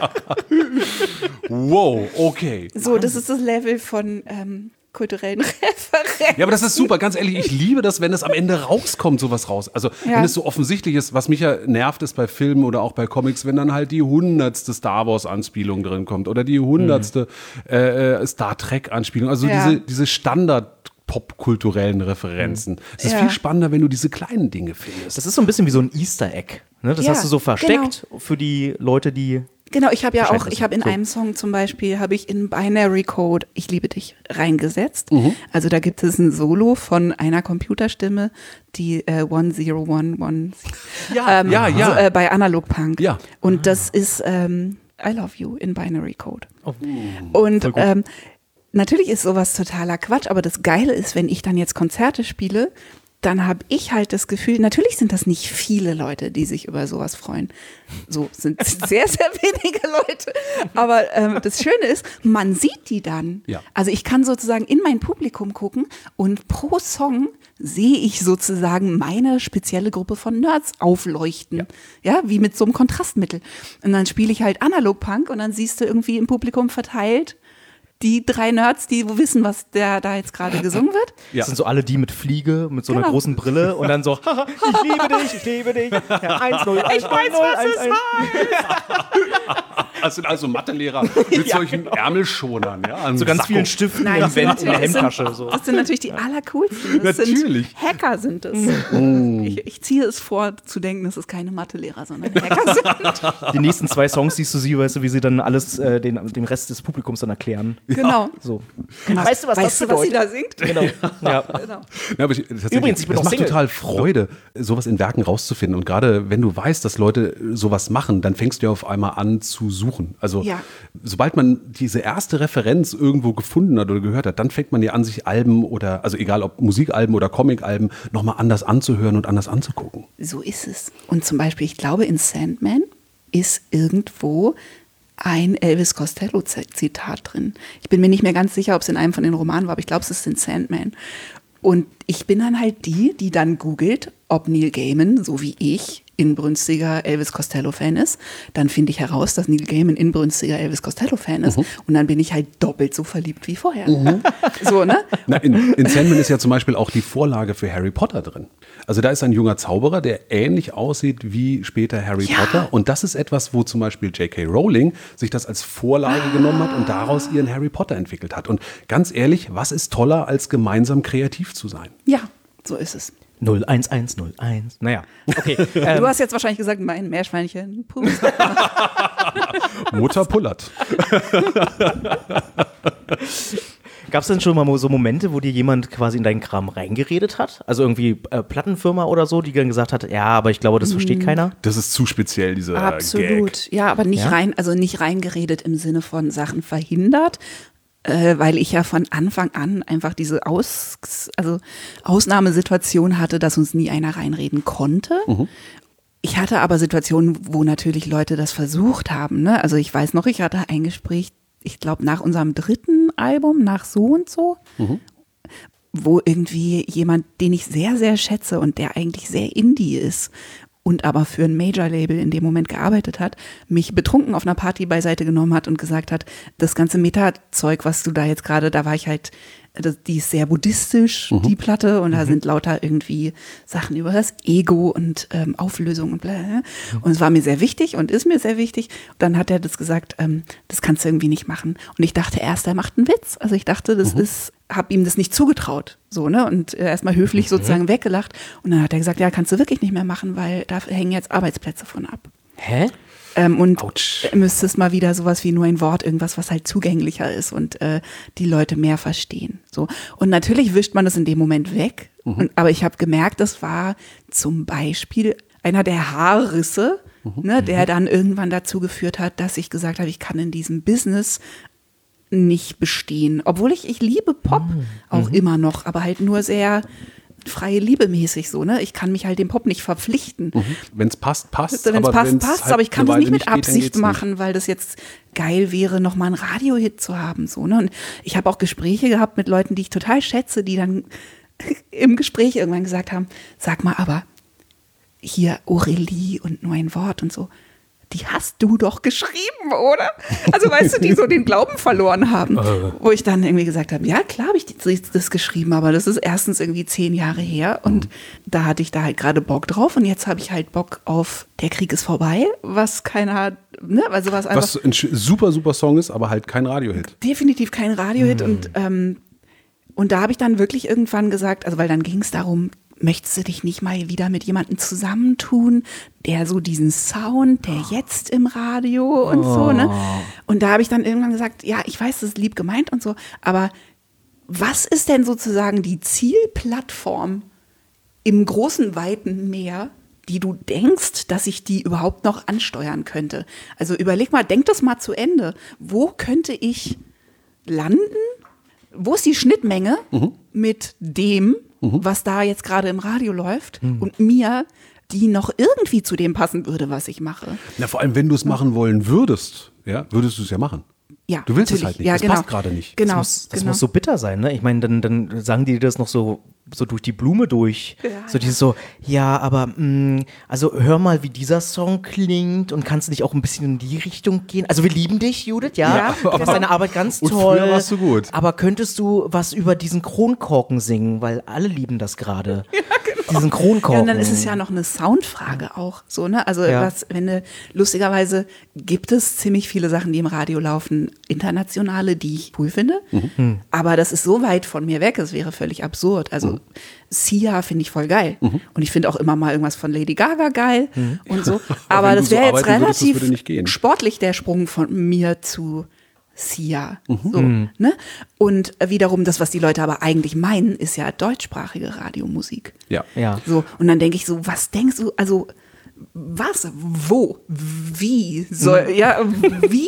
Wow, okay. So, das ist das Level von kulturellen Referenzen. Ja, aber das ist super, ganz ehrlich, ich liebe das, wenn es am Ende rauskommt, sowas raus. Also, wenn es so offensichtlich ist, was mich ja nervt, ist bei Filmen oder auch bei Comics, wenn dann halt die 100. Star Wars-Anspielung drin kommt oder die 100. Star Trek-Anspielung. Also diese Standard-popkulturellen Referenzen. Es ist viel spannender, wenn du diese kleinen Dinge findest. Das ist so ein bisschen wie so ein Easter Egg. Ne? Das hast du so versteckt für die Leute, die. Genau, ich habe ja auch, Bescheid ich habe in wissen. einem Song zum Beispiel, habe ich in Binary Code Ich liebe dich reingesetzt. Also da gibt es ein Solo von einer Computerstimme, die 10110 bei Analog Punk. Ja. Und das ist I Love You in Binary Code. Und natürlich ist sowas totaler Quatsch, aber das Geile ist, wenn ich dann jetzt Konzerte spiele, dann habe ich halt das Gefühl, natürlich sind das nicht viele Leute, die sich über sowas freuen. So sind sehr, sehr wenige Leute. Aber das Schöne ist, man sieht die dann. Ja. Also ich kann sozusagen in mein Publikum gucken und pro Song sehe ich sozusagen meine spezielle Gruppe von Nerds aufleuchten. Ja, wie mit so einem Kontrastmittel. Und dann spiele ich halt Analog-Punk und dann siehst du irgendwie im Publikum verteilt die 3 Nerds, die wissen, was da jetzt gerade gesungen wird. Das sind so alle die mit Fliege, mit so einer großen Brille und dann so, haha, ich liebe dich. Ja, 1-0, 1-0, 1-1. Das sind also Mathelehrer mit solchen Ärmelschonern. Ja, an So ganz Sakko. vielen Stiften Nein, im Vent in der das sind- Hemdtasche. So. Das sind natürlich die allercoolsten. Das Natürlich. sind Hacker sind es. Ich ziehe es vor, zu denken, dass es keine Mathelehrer, sondern Hacker sind. Die nächsten 2 Songs siehst du sie, weißt du, wie sie dann alles dem Rest des Publikums dann erklären. Genau. So. Weißt du, was sie da singt? Genau. Ja. Genau. Ja, aber tatsächlich, Übrigens, ich bin das auch macht Single. total Freude, sowas in Werken rauszufinden. Und gerade wenn du weißt, dass Leute sowas machen, dann fängst du ja auf einmal an zu suchen. Also sobald man diese erste Referenz irgendwo gefunden hat oder gehört hat, dann fängt man ja an, sich Alben oder, also egal ob Musikalben oder Comic-Alben, nochmal anders anzuhören und anders anzugucken. So ist es. Und zum Beispiel, ich glaube, in Sandman ist irgendwo ein Elvis Costello-Zitat drin. Ich bin mir nicht mehr ganz sicher, ob es in einem von den Romanen war, aber ich glaube, es ist in Sandman. Und ich bin dann halt die dann googelt, ob Neil Gaiman, so wie ich, inbrünstiger Elvis Costello-Fan ist. Dann finde ich heraus, dass Neil Gaiman inbrünstiger Elvis Costello-Fan ist. Und dann bin ich halt doppelt so verliebt wie vorher. So, ne? Na, in Sandman ist ja zum Beispiel auch die Vorlage für Harry Potter drin. Also da ist ein junger Zauberer, der ähnlich aussieht wie später Harry Potter. Und das ist etwas, wo zum Beispiel J.K. Rowling sich das als Vorlage genommen hat und daraus ihren Harry Potter entwickelt hat. Und ganz ehrlich, was ist toller, als gemeinsam kreativ zu sein? Ja, so ist es. 01101. Naja, okay. Du hast jetzt wahrscheinlich gesagt, mein Meerschweinchen. Puh. Mutter pullert. Gab es denn schon mal so Momente, wo dir jemand quasi in deinen Kram reingeredet hat? Also irgendwie Plattenfirma oder so, die dann gesagt hat, ja, aber ich glaube, das versteht keiner? Das ist zu speziell, dieser Absolut. Gag. Ja, aber nicht Ja? nicht reingeredet im Sinne von Sachen verhindert, weil ich ja von Anfang an einfach diese Ausnahmesituation hatte, dass uns nie einer reinreden konnte. Ich hatte aber Situationen, wo natürlich Leute das versucht haben. Ne? Also ich weiß noch, ich hatte ein Gespräch, ich glaube nach unserem 3. Album, nach so und so, wo irgendwie jemand, den ich sehr, sehr schätze und der eigentlich sehr Indie ist und aber für ein Major-Label in dem Moment gearbeitet hat, mich betrunken auf einer Party beiseite genommen hat und gesagt hat, das ganze Meta-Zeug, was du da jetzt gerade, da war ich halt, die ist sehr buddhistisch, die Platte, und da sind lauter irgendwie Sachen über das Ego und Auflösung und bla. Und es war mir sehr wichtig und ist mir sehr wichtig. Dann hat er das gesagt, das kannst du irgendwie nicht machen. Und ich dachte erst, er macht einen Witz. Also ich dachte, das ist, hab ihm das nicht zugetraut. So, ne? Und erstmal höflich sozusagen weggelacht. Und dann hat er gesagt, ja, kannst du wirklich nicht mehr machen, weil da hängen jetzt Arbeitsplätze von ab. Hä? Und Autsch. müsstest mal wieder sowas wie nur ein Wort, irgendwas, was halt zugänglicher ist und die Leute mehr verstehen. So. Und natürlich wischt man das in dem Moment weg. Aber ich habe gemerkt, das war zum Beispiel einer der Haarrisse, ne, der dann irgendwann dazu geführt hat, dass ich gesagt habe, ich kann in diesem Business nicht bestehen. Obwohl ich liebe Pop auch immer noch, aber halt nur sehr freie Liebe mäßig so, ne? Ich kann mich halt dem Pop nicht verpflichten. Wenn es passt, passt. Wenn es passt, passt, halt aber ich kann das eine nicht mit Weile geht, dann Absicht geht's nicht. machen, weil das jetzt geil wäre, nochmal einen Radio-Hit zu haben. So, ne? Und ich habe auch Gespräche gehabt mit Leuten, die ich total schätze, die dann im Gespräch irgendwann gesagt haben, sag mal, aber hier Aurelie und nur ein Wort und so, die hast du doch geschrieben, oder? Also weißt du, die so den Glauben verloren haben. Wo ich dann irgendwie gesagt habe, ja klar habe ich das geschrieben, aber das ist erstens irgendwie 10 Jahre her und da hatte ich da halt gerade Bock drauf und jetzt habe ich halt Bock auf Der Krieg ist vorbei, was keiner, ne, also was einfach Was ein super, super Song ist, aber halt kein Radiohit. definitiv kein Radiohit und da habe ich dann wirklich irgendwann gesagt, also weil dann ging es darum, möchtest du dich nicht mal wieder mit jemandem zusammentun, der so diesen Sound, der jetzt im Radio und so, ne? Und da habe ich dann irgendwann gesagt, ja, ich weiß, das ist lieb gemeint und so, aber was ist denn sozusagen die Zielplattform im großen, weiten Meer, die du denkst, dass ich die überhaupt noch ansteuern könnte? Also überleg mal, denk das mal zu Ende. Wo könnte ich landen? Wo ist die Schnittmenge mit dem, was da jetzt gerade im Radio läuft und mir, die noch irgendwie zu dem passen würde, was ich mache? Na, vor allem, wenn du es machen wollen würdest, ja, würdest du es ja machen. Ja, Du willst es natürlich. halt nicht, Ja, das genau. passt gerade nicht. Genau, Das genau. muss so bitter sein, ne? Ich meine, dann sagen die das noch so durch die Blume durch. Ja, so dieses so, ja, aber also hör mal, wie dieser Song klingt und kannst du nicht auch ein bisschen in die Richtung gehen? Also wir lieben dich, Judith, ja. Ja, Du machst deine Arbeit ganz Und toll. früher warst du gut. Aber könntest du was über diesen Kronkorken singen? Weil alle lieben das gerade. Ja, genau. Diesen Kronkorken. Ja, und dann ist es ja noch eine Soundfrage auch, so, ne? Also Ja. lustigerweise gibt es ziemlich viele Sachen, die im Radio laufen, internationale, die ich cool finde. Aber das ist so weit von mir weg, es wäre völlig absurd. Also Sia finde ich voll geil. Und ich finde auch immer mal irgendwas von Lady Gaga geil und so. Aber wenn du das so wäre jetzt arbeiten würdest, das relativ würde nicht gehen. sportlich der Sprung von mir zu Sia. So, ne? Und wiederum das, was die Leute aber eigentlich meinen, ist ja deutschsprachige Radiomusik. Ja. Ja. So, und dann denke ich so, was denkst du, also was, wo, wie wie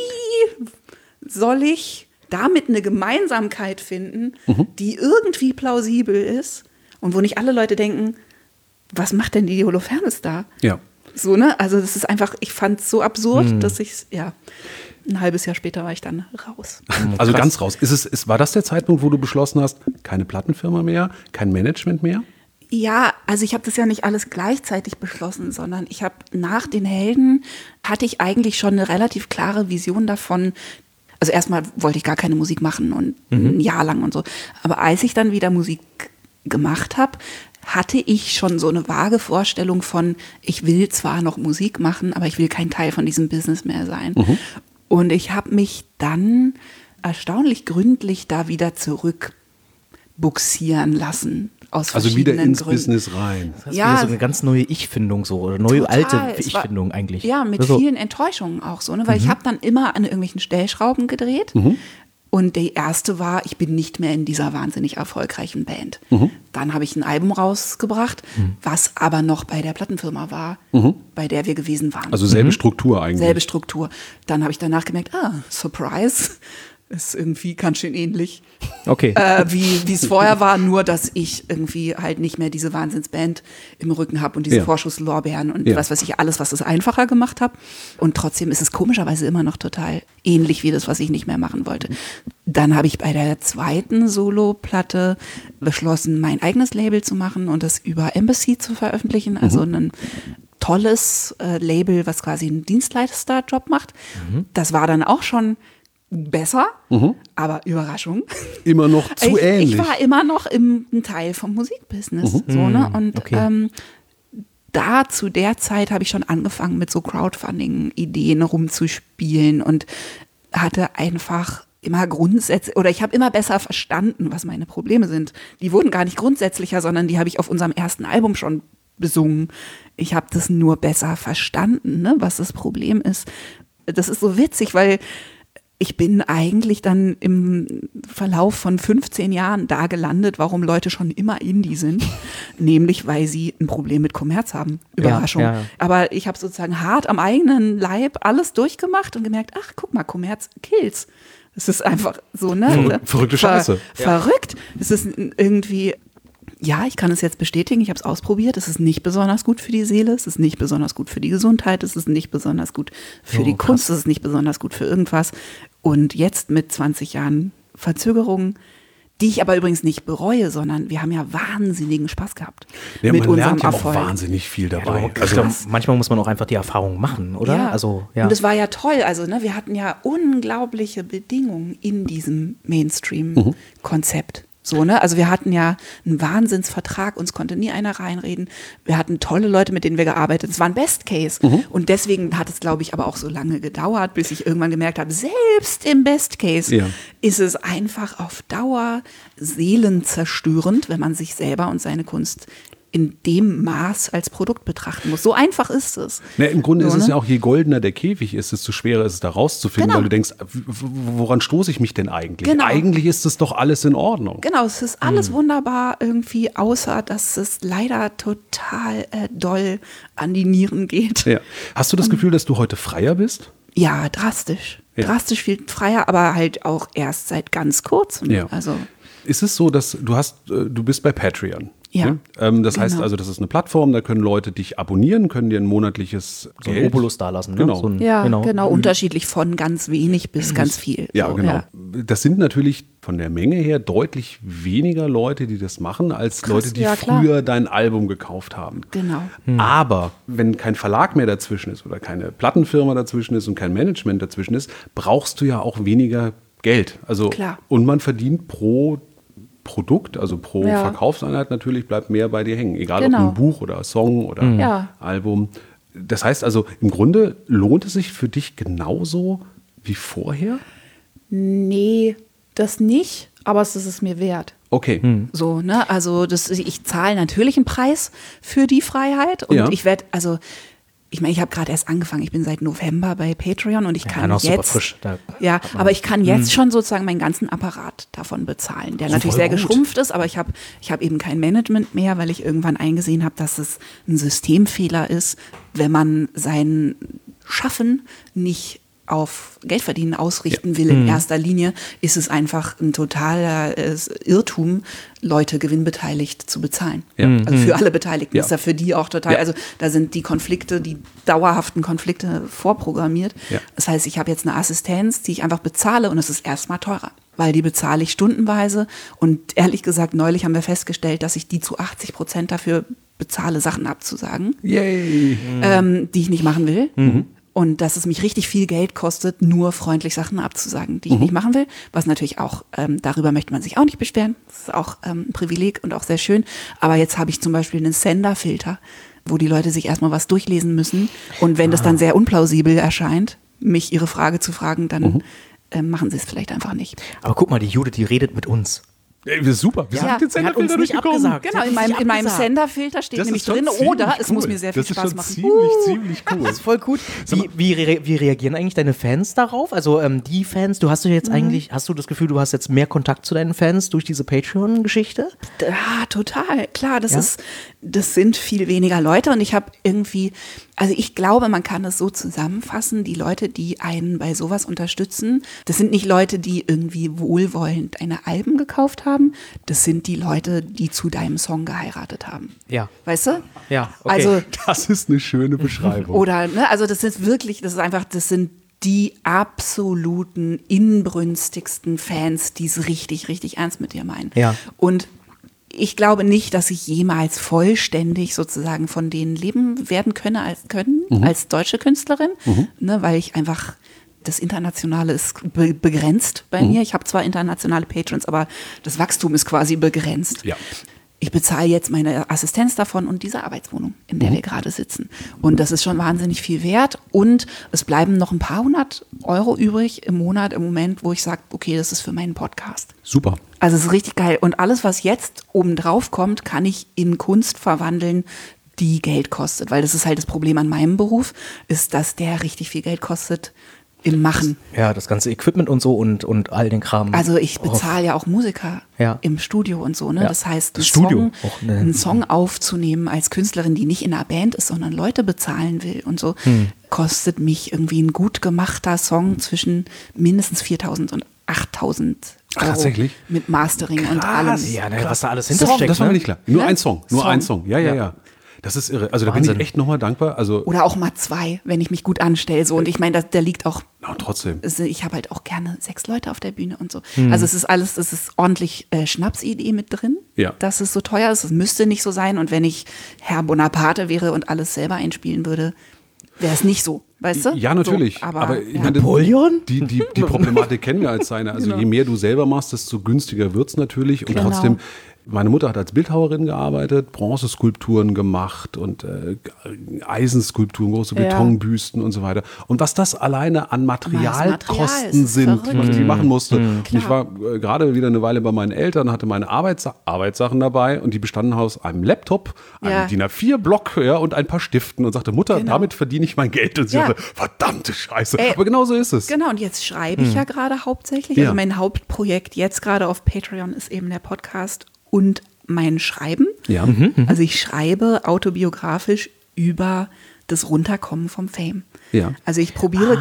soll ich damit eine Gemeinsamkeit finden, die irgendwie plausibel ist und wo nicht alle Leute denken, was macht denn die Holofernes da? Ja. So, ne? Also das ist einfach, ich fand es so absurd, dass ich ja, ein halbes Jahr später war ich dann raus. Also ganz raus. War das der Zeitpunkt, wo du beschlossen hast, keine Plattenfirma mehr, kein Management mehr? Ja, also ich habe das ja nicht alles gleichzeitig beschlossen, sondern ich habe nach den Helden, hatte ich eigentlich schon eine relativ klare Vision davon. Also erstmal wollte ich gar keine Musik machen und ein Jahr lang und so. Aber als ich dann wieder Musik gemacht habe, hatte ich schon so eine vage Vorstellung von, ich will zwar noch Musik machen, aber ich will kein Teil von diesem Business mehr sein. Und ich habe mich dann erstaunlich gründlich da wieder zurückbuxieren lassen. Aus Also wieder ins Gründen. Business rein. Das ist wieder so eine ganz neue Ich-Findung so, oder neue alte Ich-Findung eigentlich. Ja, mit Also, vielen Enttäuschungen auch so, ne? Weil ich habe dann immer an irgendwelchen Stellschrauben gedreht. Und die erste war, ich bin nicht mehr in dieser wahnsinnig erfolgreichen Band. Dann habe ich ein Album rausgebracht, was aber noch bei der Plattenfirma war, bei der wir gewesen waren. Also selbe Struktur eigentlich. Selbe Struktur. Dann habe ich danach gemerkt, Surprise, ist irgendwie ganz schön ähnlich. Okay. Wie es vorher war, nur dass ich irgendwie halt nicht mehr diese Wahnsinnsband im Rücken habe und diese Vorschusslorbeeren und was weiß ich, alles, was es einfacher gemacht habe. Und trotzdem ist es komischerweise immer noch total ähnlich wie das, was ich nicht mehr machen wollte. Dann habe ich bei der zweiten Solo-Platte beschlossen, mein eigenes Label zu machen und das über Embassy zu veröffentlichen, also ein tolles Label, was quasi einen Dienstleisterjob macht. Das war dann auch schon besser, aber Überraschung. Immer noch zu ähnlich. Ich war immer noch ein Teil vom Musikbusiness. So, ne? Und da zu der Zeit habe ich schon angefangen mit so Crowdfunding-Ideen rumzuspielen und hatte einfach immer grundsätzlich, oder ich habe immer besser verstanden, was meine Probleme sind. Die wurden gar nicht grundsätzlicher, sondern die habe ich auf unserem ersten Album schon besungen. Ich habe das nur besser verstanden, ne, was das Problem ist. Das ist so witzig, weil ich bin eigentlich dann im Verlauf von 15 Jahren da gelandet, warum Leute schon immer Indie sind. Nämlich, weil sie ein Problem mit Kommerz haben. Überraschung. Ja. Aber ich habe sozusagen hart am eigenen Leib alles durchgemacht und gemerkt, ach, guck mal, Kommerz kills. Es ist einfach so, ne? Verrückte Scheiße. Verrückt. Es ist irgendwie, ja, ich kann es jetzt bestätigen, ich habe es ausprobiert. Es ist nicht besonders gut für die Seele, es ist nicht besonders gut für die Gesundheit, es ist nicht besonders gut für die Kunst, es ist nicht besonders gut für irgendwas. Und jetzt mit 20 Jahren Verzögerung, die ich aber übrigens nicht bereue, sondern wir haben ja wahnsinnigen Spaß gehabt Ja, mit man unserem lernt ja auch Erfolg. wahnsinnig viel dabei. Ich glaube, manchmal muss man auch einfach die Erfahrung machen, oder? Ja. Also, ja. Und es war ja toll. Also, ne, wir hatten ja unglaubliche Bedingungen in diesem Mainstream-Konzept. So, ne? Also wir hatten ja einen Wahnsinnsvertrag, uns konnte nie einer reinreden. Wir hatten tolle Leute, mit denen wir gearbeitet haben. Es war ein Best Case. Und deswegen hat es, glaube ich, aber auch so lange gedauert, bis ich irgendwann gemerkt habe, selbst im Best Case ist es einfach auf Dauer seelenzerstörend, wenn man sich selber und seine Kunst in dem Maß als Produkt betrachten muss. So einfach ist es. Na, im Grunde so, ist es ja auch, je goldener der Käfig ist, desto schwerer ist es da rauszufinden, weil du denkst, woran stoße ich mich denn eigentlich? Genau. Eigentlich ist es doch alles in Ordnung. Genau, es ist alles wunderbar irgendwie, außer dass es leider total doll an die Nieren geht. Ja. Hast du das Gefühl, dass du heute freier bist? Ja, drastisch. Ja. Drastisch viel freier, aber halt auch erst seit ganz kurzem. Ja. Also, Ist es so, dass du bist bei Patreon? Ja, Ne? Das heißt genau. also, das ist eine Plattform, da können Leute dich abonnieren, können dir ein monatliches so ein Geld. Obolus dalassen. Ne? Genau. So ein, ja, genau, unterschiedlich von ganz wenig bis ganz viel. Ja, so, genau. Ja. Das sind natürlich von der Menge her deutlich weniger Leute, die das machen, als Leute, die ja, klar. früher dein Album gekauft haben. Genau. Aber wenn kein Verlag mehr dazwischen ist oder keine Plattenfirma dazwischen ist und kein Management dazwischen ist, brauchst du ja auch weniger Geld. Also, Klar. und man verdient pro Produkt, also pro Ja. Verkaufseinheit natürlich, bleibt mehr bei dir hängen. Egal ob Genau. ein Buch oder Song oder Ja. Album. Das heißt also, im Grunde lohnt es sich für dich genauso wie vorher? Nee, das nicht, aber es ist es mir wert. Okay. So, ne? Also ich zahle natürlich einen Preis für die Freiheit und Ja. ich werde, also ich meine, ich habe gerade erst angefangen, ich bin seit November bei Patreon und ich kann noch super jetzt, frisch. Da ja, aber ich kann jetzt schon sozusagen meinen ganzen Apparat davon bezahlen, der natürlich voll sehr gut. geschrumpft ist, aber ich hab eben kein Management mehr, weil ich irgendwann eingesehen habe, dass es ein Systemfehler ist, wenn man sein Schaffen nicht auf Geldverdienen ausrichten will in erster Linie, ist es einfach ein totaler Irrtum, Leute gewinnbeteiligt zu bezahlen. Ja. Also für alle Beteiligten Ja. ist ja für die auch total, Ja. also da sind die Konflikte, die dauerhaften Konflikte vorprogrammiert. Ja. Das heißt, ich habe jetzt eine Assistenz, die ich einfach bezahle und es ist erstmal teurer. weil die bezahle ich stundenweise. Und ehrlich gesagt, neulich haben wir festgestellt, dass ich die zu 80% dafür bezahle, Sachen abzusagen, Yay. die ich nicht machen will. Und dass es mich richtig viel Geld kostet, nur freundlich Sachen abzusagen, die ich nicht machen will. Was natürlich auch, darüber möchte man sich auch nicht beschweren. Das ist auch ein Privileg und auch sehr schön. Aber jetzt habe ich zum Beispiel einen Sender-Filter, wo die Leute sich erstmal was durchlesen müssen. Und wenn das dann sehr unplausibel erscheint, mich ihre Frage zu fragen, dann machen sie es vielleicht einfach nicht. Aber guck mal, die Judith, die redet mit uns. Ey, das ist super. Wir Ja, sind den die hat uns Sender nicht durchgekommen. abgesagt. Genau, in meinem Sender-Filter steht Das nämlich ist schon drin, ziemlich oder es muss cool. mir sehr viel Das ist Spaß schon machen. ziemlich cool. Das ist voll gut. Wie reagieren eigentlich deine Fans darauf? Also die Fans, hast du das Gefühl, du hast jetzt mehr Kontakt zu deinen Fans durch diese Patreon-Geschichte? Ja, total. Klar, das sind viel weniger Leute und ich habe irgendwie, also ich glaube, man kann es so zusammenfassen, die Leute, die einen bei sowas unterstützen, das sind nicht Leute, die irgendwie wohlwollend eine Alben gekauft haben, das sind die Leute, die zu deinem Song geheiratet haben. Ja. Weißt du? Ja, okay. Also, Das ist eine schöne Beschreibung. oder, ne, also das sind die absoluten inbrünstigsten Fans, die es richtig, richtig ernst mit dir meinen. Ja. Und ich glaube nicht, dass ich jemals vollständig sozusagen von denen leben werden könne als deutsche Künstlerin, ne, weil ich einfach, das Internationale ist begrenzt bei mir. Ich habe zwar internationale Patrons, aber das Wachstum ist quasi begrenzt. Ja. Ich bezahle jetzt meine Assistenz davon und diese Arbeitswohnung, in der wir gerade sitzen. Und das ist schon wahnsinnig viel wert. Und es bleiben noch ein paar 100 Euro übrig im Monat, im Moment, wo ich sage, okay, das ist für meinen Podcast. Super. Also es ist richtig geil. Und alles, was jetzt obendrauf kommt, kann ich in Kunst verwandeln, die Geld kostet. Weil das ist halt das Problem an meinem Beruf, ist, dass der richtig viel Geld kostet im Machen. Ja, das ganze Equipment und so und all den Kram. Also ich bezahle ja auch Musiker Ja. im Studio und so. Ne? Ja. Das heißt, Das Studio auch, ne? einen Song aufzunehmen als Künstlerin, die nicht in einer Band ist, sondern Leute bezahlen will und so, kostet mich irgendwie ein gut gemachter Song zwischen mindestens 4.000 und 8.000 Euro. Ach, tatsächlich? Mit Mastering und allem. ja, ne, was da alles Song, hintersteckt. das war mir ne? nicht klar. Nur Ne? ein Song. Ein Song. Ja. Das ist irre. Also da bin Wahnsinn. ich echt nochmal dankbar. Also, Oder auch mal 2, wenn ich mich gut anstelle. So. Und ich meine, da liegt auch, na, trotzdem. ich habe halt auch gerne 6 Leute auf der Bühne und so. Also es ist ordentlich Schnapsidee mit drin, Ja. dass es so teuer ist. Es müsste nicht so sein. Und wenn ich Herr Bonaparte wäre und alles selber einspielen würde, wäre es nicht so. Weißt du? Ja, natürlich. So, aber ich ja. meine, Napoleon? Die Problematik kennen wir als seine. Also je mehr du selber machst, desto günstiger wird es natürlich. Und Genau. trotzdem, meine Mutter hat als Bildhauerin gearbeitet, Bronzeskulpturen gemacht und Eisenskulpturen, große Ja. Betonbüsten und so weiter. Und was das alleine an Materialkosten Material ist sind, verrückt. was die machen musste. Und ich Klar. war gerade wieder eine Weile bei meinen Eltern, hatte meine Arbeitssachen dabei und die bestanden aus einem Laptop, einem Ja. DIN A4-Block und ein paar Stiften und sagte, Mutter, Genau. damit verdiene ich mein Geld. Und sie Ja. sagte, verdammte Scheiße. Ey, Aber genau so ist es. Genau, und jetzt schreibe ich ja gerade hauptsächlich. Ja. Also mein Hauptprojekt jetzt gerade auf Patreon ist eben der Podcast und mein Schreiben. Ja. Also ich schreibe autobiografisch über das Runterkommen vom Fame. Ja. Also ich probiere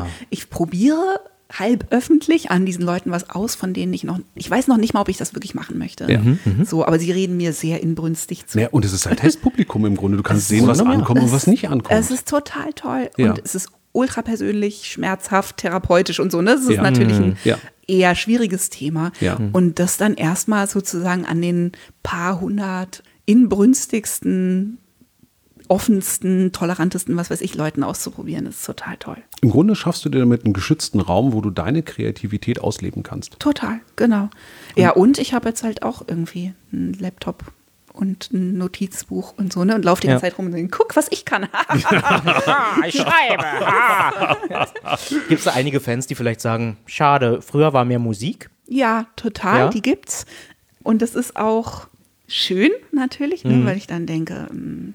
halb öffentlich an diesen Leuten was aus, von denen ich weiß noch nicht mal, ob ich das wirklich machen möchte. Ja. So, aber sie reden mir sehr inbrünstig zu. Ja, und es ist ein Testpublikum im Grunde. Du kannst Das ist sehen, was wunderbar. ankommt und was nicht ankommt. Es ist total toll Ja. und es ist ultra persönlich, schmerzhaft, therapeutisch und so. Ne? Das ist Ja. natürlich ein Ja. eher schwieriges Thema. Ja. Und das dann erstmal sozusagen an den paar 100 inbrünstigsten, offensten, tolerantesten, was weiß ich, Leuten auszuprobieren, ist total toll. Im Grunde schaffst du dir damit einen geschützten Raum, wo du deine Kreativität ausleben kannst. Total, genau. Ja, und ich habe jetzt halt auch irgendwie einen Laptop und ein Notizbuch und so, ne? Und laufe die ganze Zeit rum und denke, guck, was ich kann. Ich schreibe. Gibt es da einige Fans, die vielleicht sagen, schade, früher war mehr Musik? Ja, total, Ja? die gibt's. Und das ist auch schön natürlich, ne, weil ich dann denke,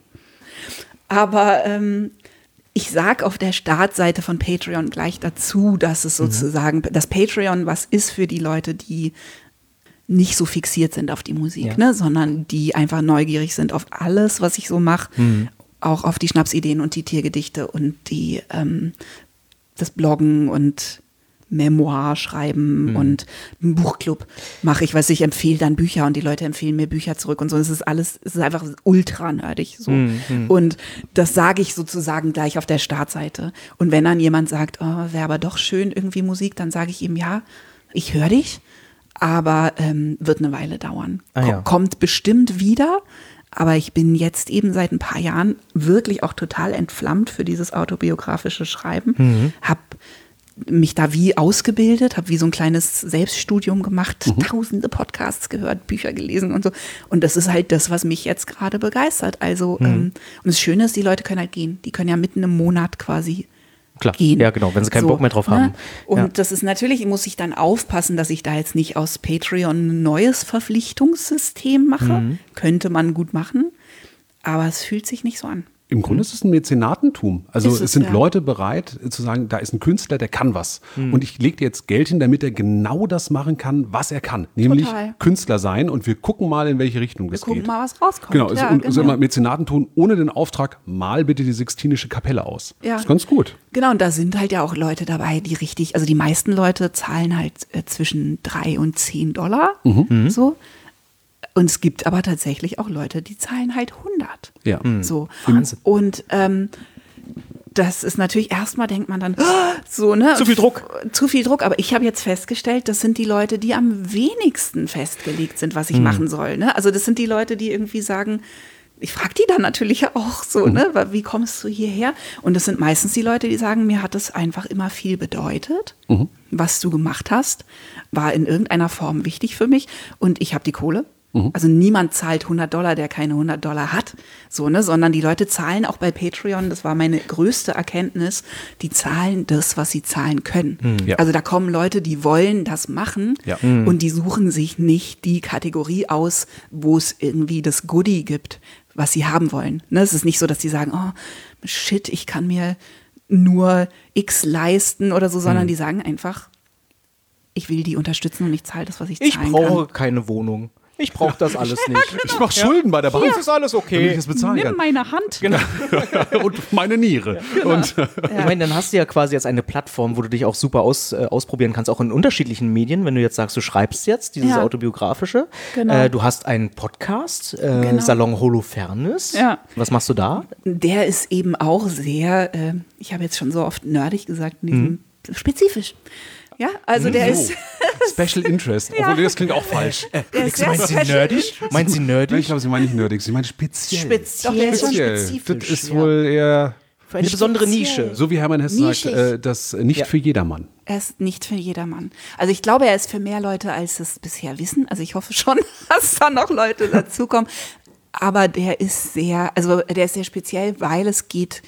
aber ich sag auf der Startseite von Patreon gleich dazu, dass es sozusagen, dass Patreon was ist für die Leute, die nicht so fixiert sind auf die Musik, Ja. ne, sondern die einfach neugierig sind auf alles, was ich so mache, auch auf die Schnapsideen und die Tiergedichte und die das Bloggen und Memoir schreiben und einen Buchclub mache ich, ich empfehle dann Bücher und die Leute empfehlen mir Bücher zurück und so. Es ist einfach ultra nerdig so. Und das sage ich sozusagen gleich auf der Startseite. Und wenn dann jemand sagt, oh, wäre aber doch schön irgendwie Musik, dann sage ich ihm, ja, ich höre dich, aber wird eine Weile dauern. Ja. Kommt bestimmt wieder, aber ich bin jetzt eben seit ein paar Jahren wirklich auch total entflammt für dieses autobiografische Schreiben. Hab mich da wie ausgebildet, habe wie so ein kleines Selbststudium gemacht, tausende Podcasts gehört, Bücher gelesen und so. Und das ist halt das, was mich jetzt gerade begeistert. Also, und das Schöne ist, die Leute können halt gehen. Die können ja mitten im Monat quasi Klar. gehen. Ja, genau, wenn sie keinen Bock mehr drauf haben. Und Ja. das ist natürlich, muss ich dann aufpassen, dass ich da jetzt nicht aus Patreon ein neues Verpflichtungssystem mache. Könnte man gut machen, aber es fühlt sich nicht so an. Im Grunde ist es ein Mäzenatentum. Also Ist es es, sind ja. Leute bereit zu sagen, da ist ein Künstler, der kann was. Und ich lege dir jetzt Geld hin, damit er genau das machen kann, was er kann. Nämlich Total. Künstler sein. Und wir gucken mal, in welche Richtung das Gucken geht. mal, was rauskommt. Genau, Ja, und sag mal, Mäzenatentum ohne den Auftrag, mal bitte die Sixtinische Kapelle aus. Ja. Das ist ganz gut. Genau, und da sind halt ja auch Leute dabei, die richtig, also die meisten Leute zahlen halt zwischen $3 und $10. So. Und es gibt aber tatsächlich auch Leute, die zahlen halt 100. Ja. So. Und das ist natürlich, erstmal denkt man dann, so, ne? Zu viel Druck. Zu viel Druck, aber ich habe jetzt festgestellt, das sind die Leute, die am wenigsten festgelegt sind, was ich machen soll. Ne? Also das sind die Leute, die irgendwie sagen, ich frage die dann natürlich auch so, ne? Wie kommst du hierher? Und das sind meistens die Leute, die sagen, mir hat das einfach immer viel bedeutet, was du gemacht hast, war in irgendeiner Form wichtig für mich und ich habe die Kohle. Also niemand zahlt $100, der keine $100 hat, so, ne? Sondern die Leute zahlen auch bei Patreon, das war meine größte Erkenntnis, die zahlen das, was sie zahlen können. Ja. Also da kommen Leute, die wollen das machen Ja. und die suchen sich nicht die Kategorie aus, wo es irgendwie das Goodie gibt, was sie haben wollen. Ne? Es ist nicht so, dass die sagen, oh shit, ich kann mir nur X leisten oder so, sondern die sagen einfach, ich will die unterstützen und ich zahle das, was ich Ich zahlen brauche kann. keine Wohnung. Ich brauche das alles nicht. Ich mache Schulden bei der Bank, Das ist alles damit ich okay. das bezahlen Nimm kann. meine Hand. Und meine Niere. Und Ich meine, dann hast du ja quasi jetzt eine Plattform, wo du dich auch super ausprobieren kannst, auch in unterschiedlichen Medien. Wenn du jetzt sagst, du schreibst jetzt dieses Ja. autobiografische. Genau. Du hast einen Podcast, Genau. Salon Holofernes. Ja. Was machst du da? Der ist eben auch sehr, ich habe jetzt schon so oft nerdig gesagt, in diesem spezifisch. Ja, also der ist Special Interest. Obwohl, das klingt auch falsch. der ist sehr Meint sie special. nerdig? Meint sie Ich nerdig? glaube, sie meinen nicht nerdig, sie meinen speziell. Doch, der ist schon Speziell. spezifisch. Das ist wohl eher, Für eine besondere Nische. so wie Hermann Hesse sagt, Nischig. das nicht Ja. für jedermann. Er ist nicht für jedermann. Also ich glaube, er ist für mehr Leute, als es bisher wissen. Also ich hoffe schon, dass da noch Leute dazukommen. Aber der ist sehr speziell, weil es geht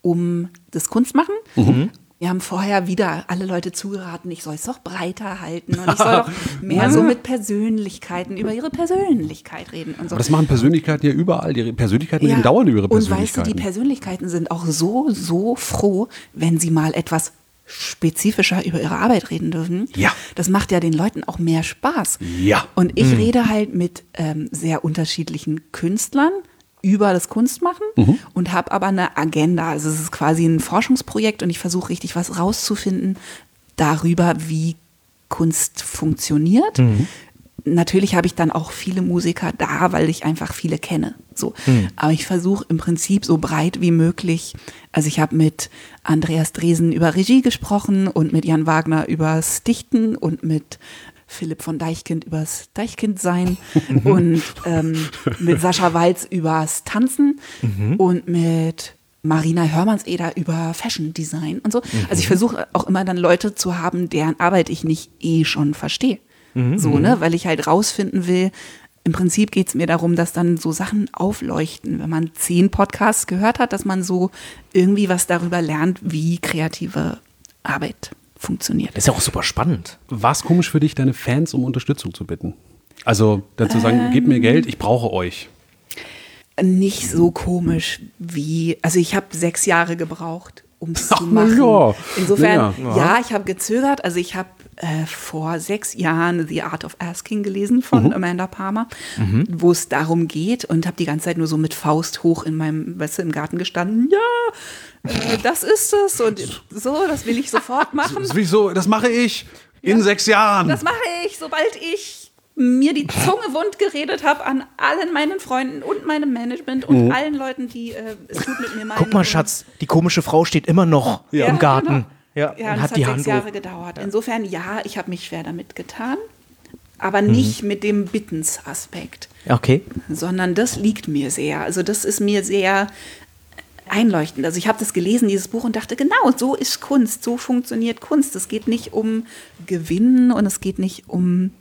um das Kunstmachen. Wir haben vorher wieder alle Leute zugeraten, ich soll es doch breiter halten und ich soll doch mehr so mit Persönlichkeiten, über ihre Persönlichkeit reden und so. Aber das machen Persönlichkeiten ja überall. Die Persönlichkeiten reden dauernd über ihre Und weißt du, Persönlichkeiten. die Persönlichkeiten sind auch so froh, wenn sie mal etwas spezifischer über ihre Arbeit reden dürfen. Ja. Das macht ja den Leuten auch mehr Spaß. Ja. Und ich rede halt mit sehr unterschiedlichen Künstlern über das Kunstmachen und habe aber eine Agenda. Also es ist quasi ein Forschungsprojekt und ich versuche richtig was rauszufinden darüber, wie Kunst funktioniert. Natürlich habe ich dann auch viele Musiker da, weil ich einfach viele kenne. So. Aber ich versuche im Prinzip so breit wie möglich. Also ich habe mit Andreas Dresen über Regie gesprochen und mit Jan Wagner übers Dichten und mit Philipp von Deichkind übers Deichkindsein und mit Sascha Walz übers Tanzen und mit Marina Hörmannseder über Fashion Design und so. Also ich versuche auch immer dann Leute zu haben, deren Arbeit ich nicht schon verstehe. So, ne, weil ich halt rausfinden will, im Prinzip geht es mir darum, dass dann so Sachen aufleuchten, wenn man 10 Podcasts gehört hat, dass man so irgendwie was darüber lernt, wie kreative Arbeit funktioniert. Das ist ja auch super spannend. War es komisch für dich, deine Fans um Unterstützung zu bitten? Also dazu sagen, gebt mir Geld, ich brauche euch. Nicht so komisch wie, also ich habe 6 Jahre gebraucht, um es zu Ach, na machen. ja. Insofern, Na ja, ich habe gezögert. Also ich habe vor 6 Jahren The Art of Asking gelesen von Amanda Palmer, wo es darum geht und habe die ganze Zeit nur so mit Faust hoch in meinem, im Garten gestanden. Ja, das ist es und so, das will ich sofort machen. Das mache ich in 6 Jahren. Das mache ich, sobald ich mir die Zunge wund geredet habe an allen meinen Freunden und meinem Management und allen Leuten, die es gut mit mir meinen. Guck mal, Schatz, die komische Frau steht immer noch im Garten. Genau. Ja, Ja, und das hat hat die 6 Hand Jahre hoch. gedauert. Insofern, ja, ich habe mich schwer damit getan, aber nicht mit dem Bittensaspekt, Okay. sondern das liegt mir sehr. Also das ist mir sehr einleuchtend. Also ich habe das gelesen, dieses Buch, und dachte, genau, so ist Kunst, so funktioniert Kunst. Es geht nicht um Gewinnen und es geht nicht um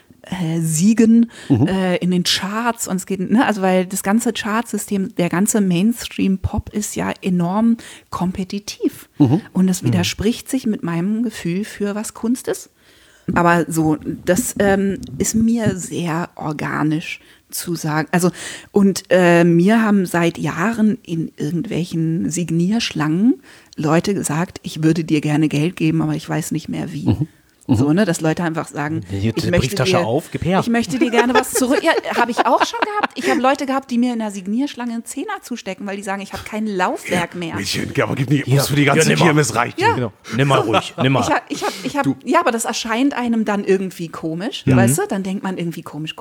Siegen in den Charts, und es geht, ne, also weil das ganze Chartsystem, der ganze Mainstream-Pop ist ja enorm kompetitiv und das widerspricht sich mit meinem Gefühl für was Kunst ist. Aber so, das ist mir sehr organisch zu sagen. Also, und mir haben seit Jahren in irgendwelchen Signierschlangen Leute gesagt, ich würde dir gerne Geld geben, aber ich weiß nicht mehr wie. So, ne, dass Leute einfach sagen, Hier, die Brieftasche auf, gib her. ich möchte dir gerne was zurück. Ja, habe ich auch schon gehabt. Ich habe Leute gehabt, die mir in der Signierschlange einen Zehner zustecken, weil die sagen, ich habe kein Laufwerk mehr. Mädchen, aber gib nicht, muss für die ganze Kirmes reichen. Ja. Genau. Nimm mal ruhig, nimm mal. Ja, aber das erscheint einem dann irgendwie komisch, weißt du? Dann denkt man irgendwie komisch.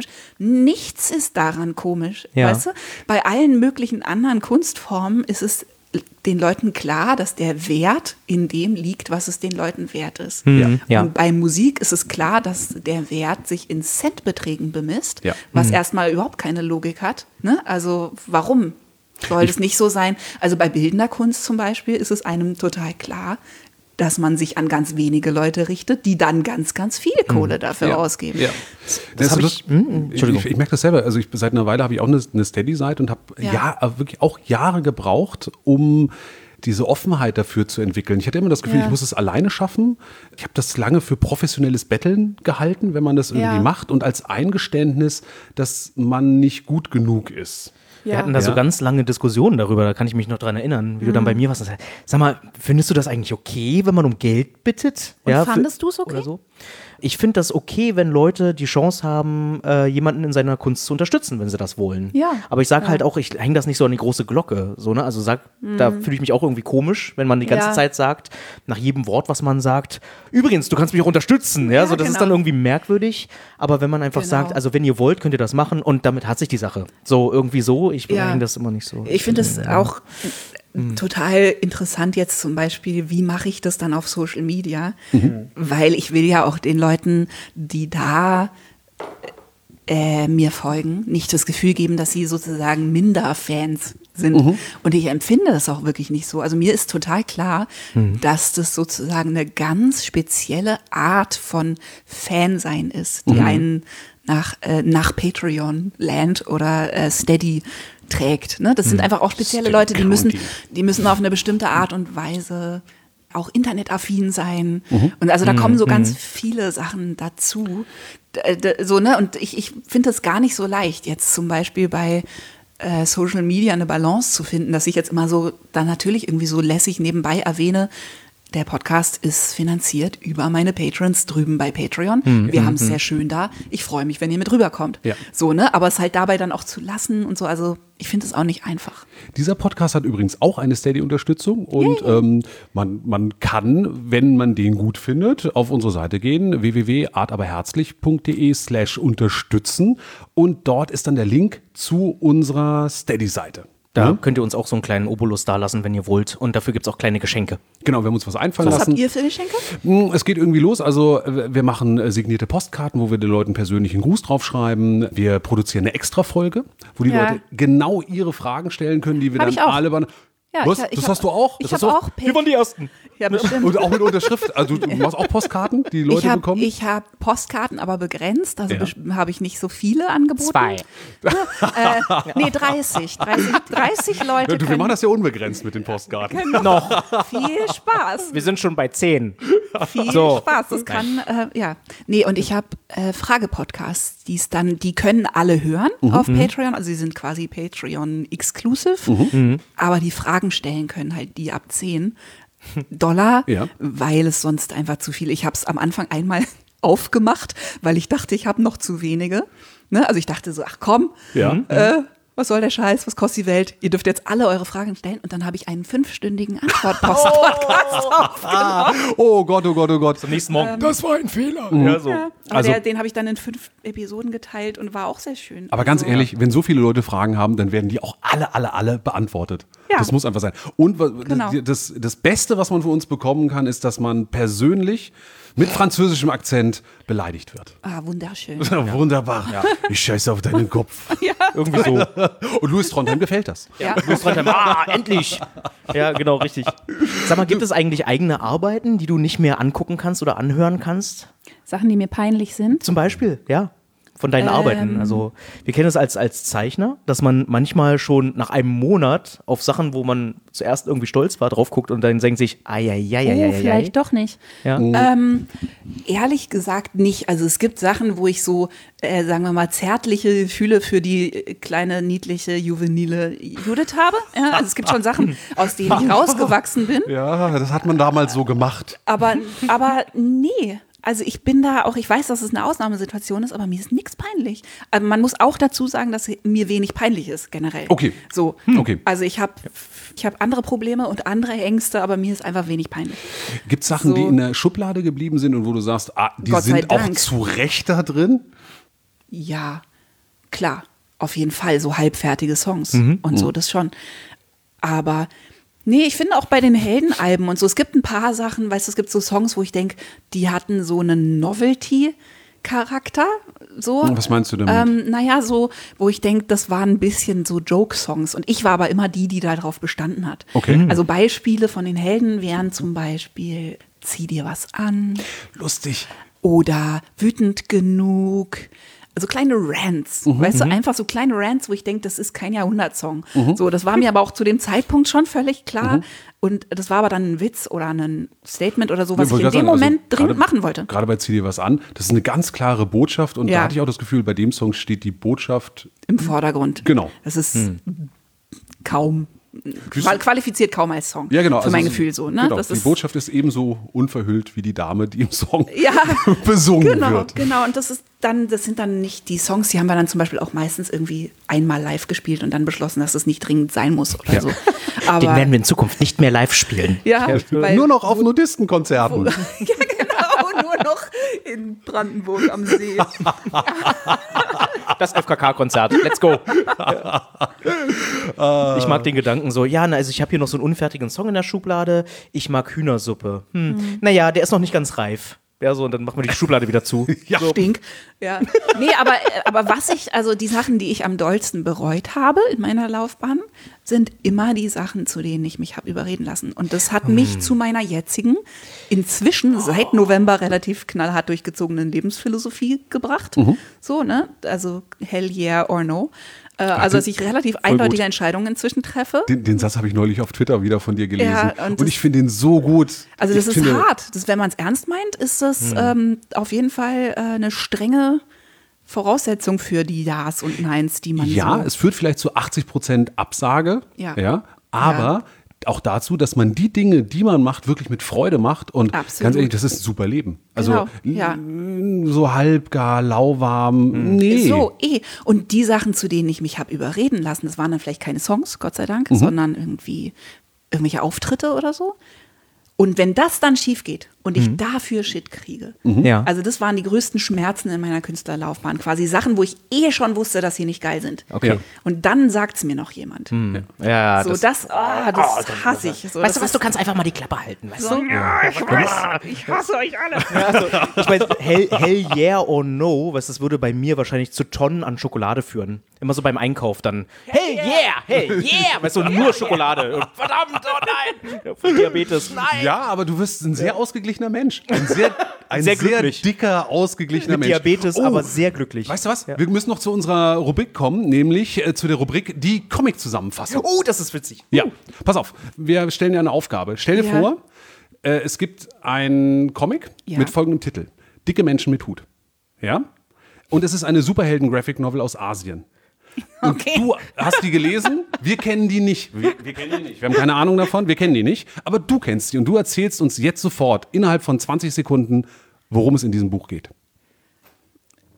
Nichts ist daran komisch, Ja. weißt du? Bei allen möglichen anderen Kunstformen ist es den Leuten klar, dass der Wert in dem liegt, was es den Leuten wert ist. Ja. Und bei Musik ist es klar, dass der Wert sich in Centbeträgen bemisst, Ja. was erstmal überhaupt keine Logik hat. Ne? Also warum soll das nicht so sein? Also bei bildender Kunst zum Beispiel ist es einem total klar, dass man sich an ganz wenige Leute richtet, die dann ganz, ganz viel Kohle dafür ausgeben. Ja. Das hab ich- Entschuldigung. Ich merke das selber. Also seit einer Weile habe ich auch eine Steady-Seite und habe wirklich auch Jahre gebraucht, um diese Offenheit dafür zu entwickeln. Ich hatte immer das Gefühl, Ja. ich muss es alleine schaffen. Ich habe das lange für professionelles Betteln gehalten, wenn man das irgendwie Ja. macht, und als Eingeständnis, dass man nicht gut genug ist. Wir hatten da so ganz lange Diskussionen darüber, da kann ich mich noch dran erinnern, wie du dann bei mir warst und sagst, sag mal, findest du das eigentlich okay, wenn man um Geld bittet? Und Ja, fandest du es okay? Oder so? Ich finde das okay, wenn Leute die Chance haben, jemanden in seiner Kunst zu unterstützen, wenn sie das wollen. Ja. Aber ich sage halt auch, ich hänge das nicht so an die große Glocke. So, ne? Also da fühle ich mich auch irgendwie komisch, wenn man die ganze Ja. Zeit sagt, nach jedem Wort, was man sagt, übrigens, du kannst mich auch unterstützen. Ja, so, das ist genau. dann irgendwie merkwürdig. Aber wenn man einfach Genau. sagt, also wenn ihr wollt, könnt ihr das machen, und damit hat sich die Sache. So, irgendwie so, ich Ja. hänge das immer nicht so. Ich finde es auch total interessant jetzt zum Beispiel, wie mache ich das dann auf Social Media? Weil ich will ja auch den Leuten, die da mir folgen, nicht das Gefühl geben, dass sie sozusagen Minderfans sind. Und ich empfinde das auch wirklich nicht so. Also mir ist total klar, dass das sozusagen eine ganz spezielle Art von Fansein ist, die einen nach Patreon-Land oder Steady trägt. Ne? Das sind einfach auch spezielle Leute, die müssen auf eine bestimmte Art und Weise auch internetaffin sein. Und also da kommen so ganz viele Sachen dazu. So, ne? Und ich finde es gar nicht so leicht, jetzt zum Beispiel bei Social Media eine Balance zu finden, dass ich jetzt immer so dann natürlich irgendwie so lässig nebenbei erwähne, der Podcast ist finanziert über meine Patrons drüben bei Patreon. Wir haben es sehr schön da. Ich freue mich, wenn ihr mit rüberkommt. Ja. So, ne? Aber es halt dabei dann auch zu lassen und so. Also ich finde es auch nicht einfach. Dieser Podcast hat übrigens auch eine Steady-Unterstützung, und man kann, wenn man den gut findet, auf unsere Seite gehen, www.artaberherzlich.de/unterstützen, und dort ist dann der Link zu unserer Steady-Seite. Da könnt ihr uns auch so einen kleinen Obolus dalassen, wenn ihr wollt. Und dafür gibt es auch kleine Geschenke. Genau, wir haben uns was einfallen Was lassen. habt ihr für Geschenke? Es geht irgendwie los. Also wir machen signierte Postkarten, wo wir den Leuten persönlich einen Gruß draufschreiben. Wir produzieren eine Extra-Folge, wo die Ja. Leute genau ihre Fragen stellen können, die wir Hab dann ich auch. alle... Ja, Was? ich Das hab- hast du auch? Ich Das habe hast du auch Wir waren die Ersten. Ja, bestimmt. Und auch mit Unterschrift. Also du machst auch Postkarten, die Leute bekommen? Ich habe Postkarten, aber begrenzt. Also Ja. habe ich nicht so viele angeboten. 2. Nee, 30 Leute Du, wir machen das ja unbegrenzt mit den Postkarten. Noch. Viel Spaß. Wir sind schon bei 10. Viel So. Spaß. Das kann, ja. Nee, und ich habe Frage-Podcasts, die können alle hören auf Patreon. Also sie sind quasi Patreon-exclusive. Aber die Fragen stellen können halt die ab $10, Ja. weil es sonst einfach zu viel. Ich habe es am Anfang einmal aufgemacht, weil ich dachte, ich habe noch zu wenige. Ne? Also ich dachte so, ach komm, Ja. was soll der Scheiß, was kostet die Welt? Ihr dürft jetzt alle eure Fragen stellen und dann habe ich einen 5-stündigen Antwort-Podcast aufgenommen. Oh Gott, oh Gott, oh Gott. Zum nächsten Morgen. Das war ein Fehler. Ja, so. Ja, aber Also- den habe ich dann in 5 Episoden geteilt und war auch sehr schön. Aber ganz Also, ehrlich, wenn so viele Leute Fragen haben, dann werden die auch alle beantwortet. Ja. Das muss einfach sein. Und Genau. das Beste, was man von uns bekommen kann, ist, dass man persönlich mit französischem Akzent beleidigt wird. wunderschön. Wunderbar. Ich scheiße auf deinen Kopf. Irgendwie so. Und Louis Trondheim gefällt das. Ja. Endlich. Ja, genau, richtig. Sag mal, gibt es eigentlich eigene Arbeiten, die du nicht mehr angucken kannst oder anhören kannst? Sachen, die mir peinlich sind. Zum Beispiel, ja. Von deinen Arbeiten. Also, wir kennen es als Zeichner, dass man manchmal schon nach einem Monat auf Sachen, wo man zuerst irgendwie stolz war, drauf guckt und dann denkt sich, Vielleicht doch nicht. Ja. Ehrlich gesagt nicht. Also es gibt Sachen, wo ich so, sagen wir mal, zärtliche Gefühle für die kleine, niedliche, juvenile Judith habe. Ja, also es gibt schon Sachen, aus denen ich rausgewachsen bin. Ja, das hat man damals so gemacht. Aber nee. Also ich bin da auch, ich weiß, dass es eine Ausnahmesituation ist, aber mir ist nichts peinlich. Aber man muss auch dazu sagen, dass mir wenig peinlich ist, generell. Okay. So. Okay. Also ich hab andere Probleme und andere Ängste, aber mir ist einfach wenig peinlich. Gibt es Sachen, So. die in der Schublade geblieben sind und wo du sagst, die Gott sei sind auch Dank. zu Recht da drin? Ja, klar, auf jeden Fall, so halbfertige Songs und so, das schon. Aber nee, ich finde auch bei den Heldenalben und so, es gibt ein paar Sachen, weißt du, es gibt so Songs, wo ich denke, die hatten so einen Novelty-Charakter. So. Was meinst du damit? Naja, so, wo ich denke, das waren ein bisschen so Joke-Songs. Und ich war aber immer die darauf bestanden hat. Okay. Also Beispiele von den Helden wären zum Beispiel Zieh dir was an Lustig. oder Wütend genug. Also kleine Rants, weißt du, einfach so kleine Rants, wo ich denke, das ist kein Jahrhundertsong. So, das war mir aber auch zu dem Zeitpunkt schon völlig klar. Und das war aber dann ein Witz oder ein Statement oder so, was ich in dem Moment dringend machen wollte. Gerade bei Zieh dir was an, das ist eine ganz klare Botschaft und da Ja. hatte ich auch das Gefühl, bei dem Song steht die Botschaft. Im Vordergrund. Genau. Das ist kaum, qualifiziert kaum als Song. Ja, genau. Für mein also Gefühl so, ne? Genau, Das die ist, Botschaft ist ebenso unverhüllt wie die Dame, die im Song ja, besungen wird. Genau. Und das sind dann nicht die Songs, die haben wir dann zum Beispiel auch meistens irgendwie einmal live gespielt und dann beschlossen, dass es nicht dringend sein muss oder so. Aber, Den werden wir in Zukunft nicht mehr live spielen. ja, weil, Nur noch auf Nudistenkonzerten. ja, genau, nur noch in Brandenburg am See. Das FKK-Konzert. Let's go. Ich mag den Gedanken so, also ich habe hier noch so einen unfertigen Song in der Schublade. Ich mag Hühnersuppe. Naja, der ist noch nicht ganz reif. Ja, so, und dann machen wir die Schublade wieder zu. Ja. So. Stink. Ja. Nee, aber also die Sachen, die ich am dollsten bereut habe in meiner Laufbahn, sind immer die Sachen, zu denen ich mich habe überreden lassen. Und das hat mich zu meiner jetzigen, inzwischen seit November relativ knallhart durchgezogenen Lebensphilosophie gebracht. So, ne? Also hell yeah or no. Also, dass ich relativ eindeutige Entscheidungen inzwischen treffe. Den Satz habe ich neulich auf Twitter wieder von dir gelesen. Ja, und und ich finde ihn so gut. Also das Ich ist finde- hart. Wenn man es ernst meint, ist das auf jeden Fall eine strenge Voraussetzung für die Ja's und Neins, die man Ja, so... es führt vielleicht zu 80% Absage. Ja. Aber auch dazu, dass man die Dinge, die man macht, wirklich mit Freude macht. Und Absolut. ganz ehrlich, das ist ein super Leben. Also Genau, ja. so halbgar, lauwarm, nee. So, Und die Sachen, zu denen ich mich habe überreden lassen, das waren dann vielleicht keine Songs, Gott sei Dank, sondern irgendwie irgendwelche Auftritte oder so. Und wenn das dann schief geht und ich dafür Shit kriege, Ja. also das waren die größten Schmerzen in meiner Künstlerlaufbahn, quasi Sachen, wo ich schon wusste, dass sie nicht geil sind. Okay. Ja. Und dann sagt es mir noch jemand. Ja, So, das hasse ich. So, weißt du das was, du kannst einfach mal die Klappe halten, weißt du? ich hasse euch alle. Ich meine, hell yeah or no, das würde bei mir wahrscheinlich zu Tonnen an Schokolade führen. Immer so beim Einkauf dann. Hey yeah, weißt du, nur Schokolade. Verdammt, oh nein. Für Diabetes, nein. Ja, aber du wirst ein sehr ausgeglichener Mensch. Ein sehr Sehr glücklich. dicker, ausgeglichener Mit Mensch. Diabetes, Oh, aber sehr glücklich. Weißt du was? Wir müssen noch zu unserer Rubrik kommen, nämlich zu der Rubrik die Comic-Zusammenfassung. Oh, das ist witzig. Ja, pass auf, wir stellen dir eine Aufgabe. Stell dir Ja. vor, es gibt einen Comic Ja. mit folgendem Titel. Dicke Menschen mit Hut. Ja? Und es ist eine Superhelden-Graphic-Novel aus Asien. Und Okay. du hast die gelesen, wir kennen die nicht. Wir kennen die nicht. Wir haben keine Ahnung davon, wir kennen die nicht. Aber du kennst die und du erzählst uns jetzt sofort, innerhalb von 20 Sekunden, worum es in diesem Buch geht.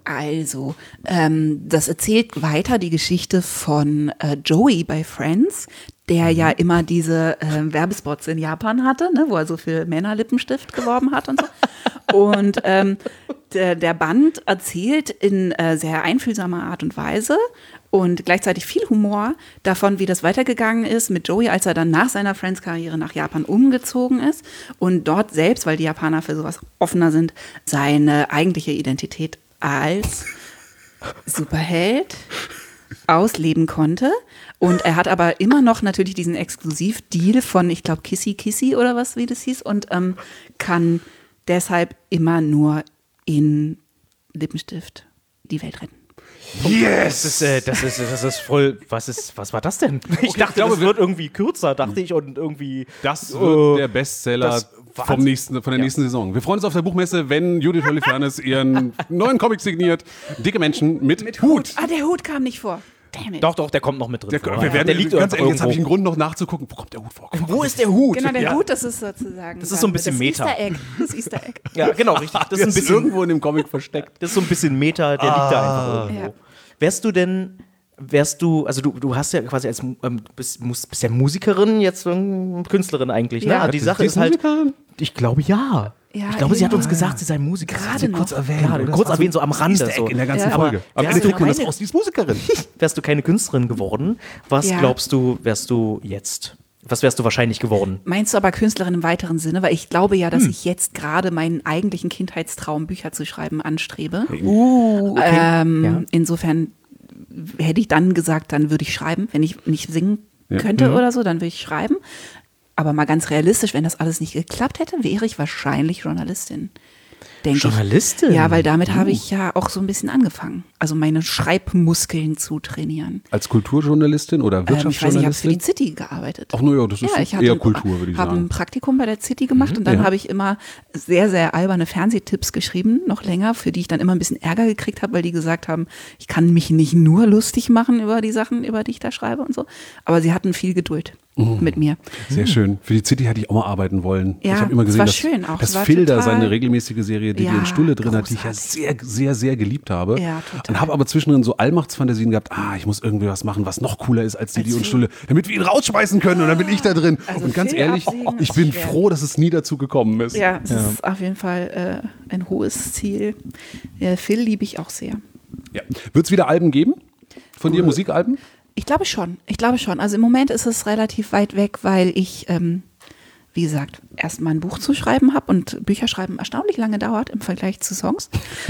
Also, das erzählt weiter die Geschichte von Joey bei Friends, der ja immer diese Werbespots in Japan hatte, ne, wo er so für Männerlippenstift geworben hat und so. Und der Band erzählt in sehr einfühlsamer Art und Weise und gleichzeitig viel Humor davon, wie das weitergegangen ist mit Joey, als er dann nach seiner Friends-Karriere nach Japan umgezogen ist und dort selbst, weil die Japaner für sowas offener sind, seine eigentliche Identität als Superheld ausleben konnte. Und er hat aber immer noch natürlich diesen Exklusivdeal von, ich glaube, Kissy Kissy oder was, wie das hieß, und kann deshalb immer nur in Lippenstift die Welt retten. Yes! Das ist voll. Was war das denn? Ich dachte, das wird irgendwie kürzer, dachte ich, und irgendwie. Das wird der Bestseller das von der nächsten Saison. Wir freuen uns auf der Buchmesse, wenn Judith Holofernes ihren neuen Comic signiert. Dicke Menschen mit Hut. Ah, der Hut kam nicht vor. Damn it. Doch, der kommt noch mit drin. Der liegt ganz ehrlich, jetzt habe ich einen Grund noch nachzugucken. Wo kommt der Hut vor? Wo ist der Hut? Genau, der Hut, das ist sozusagen. Das ist so ein bisschen Meta. Easter Egg. Das Easter Egg. Ja, genau, richtig. Das ist ein bisschen irgendwo in dem Comic versteckt. Das ist so ein bisschen Meta, der liegt da einfach irgendwo. Ja. Also du hast ja quasi bist ja Musikerin, jetzt Künstlerin eigentlich, ne? Ja. Die Sache ist halt, ich glaube ja. Ja, Ich glaube, sie hat ja. uns gesagt, sie sei Musikerin. Gerade noch. Kurz erwähnt, so am Rande. So. In der ganzen Ja. Folge. Aber Am Ende kriegt man das keine- raus, die ist Musikerin. Wärst du keine Künstlerin geworden, was Ja. glaubst du, wärst du jetzt? Was wärst du wahrscheinlich geworden? Meinst du aber Künstlerin im weiteren Sinne? Weil ich glaube ja, dass ich jetzt gerade meinen eigentlichen Kindheitstraum, Bücher zu schreiben, anstrebe. Ja. Insofern hätte ich dann gesagt, dann würde ich schreiben. Wenn ich nicht singen könnte oder so, dann würde ich schreiben. Aber mal ganz realistisch, wenn das alles nicht geklappt hätte, wäre ich wahrscheinlich Journalistin. Denke Journalistin? Ich. Ja, weil damit habe ich ja auch so ein bisschen angefangen. Also meine Schreibmuskeln zu trainieren. Als Kulturjournalistin oder Ich weiß nicht, ich habe für Wirtschaftsjournalistin? die City gearbeitet. Ach naja, das ist ich eher Kultur, würde ich habe ein sagen. Praktikum bei der City gemacht und dann ja. habe ich immer sehr, sehr alberne Fernsehtipps geschrieben, noch länger, für die ich dann immer ein bisschen Ärger gekriegt habe, weil die gesagt haben, ich kann mich nicht nur lustig machen über die Sachen, über die ich da schreibe und so. Aber sie hatten viel Geduld mit mir. Sehr schön. Für die City hätte ich auch mal arbeiten wollen. Ja, ich habe immer es gesehen, war dass, schön auch. dass Es war Filder, total- seine regelmäßige Serie, die Ja, in Stulle drin hat, die ich ja großartig. sehr, sehr, sehr geliebt habe. Ja, total. Und habe aber zwischendrin so Allmachtsfantasien gehabt, ich muss irgendwie was machen, was noch cooler ist als die und Stulle, damit wir ihn rausschmeißen können und dann bin ich da drin. Also und ganz Film ehrlich, absägen ich ist bin schwer. froh, dass es nie dazu gekommen ist. Ja, es ist auf jeden Fall ein hohes Ziel. Phil liebe ich auch sehr. Ja. Wird es wieder Alben geben? Von dir, Musikalben? Ich glaube schon. Also im Moment ist es relativ weit weg, weil ich, wie gesagt, erst mal ein Buch zu schreiben habe und Bücher schreiben erstaunlich lange dauert im Vergleich zu Songs.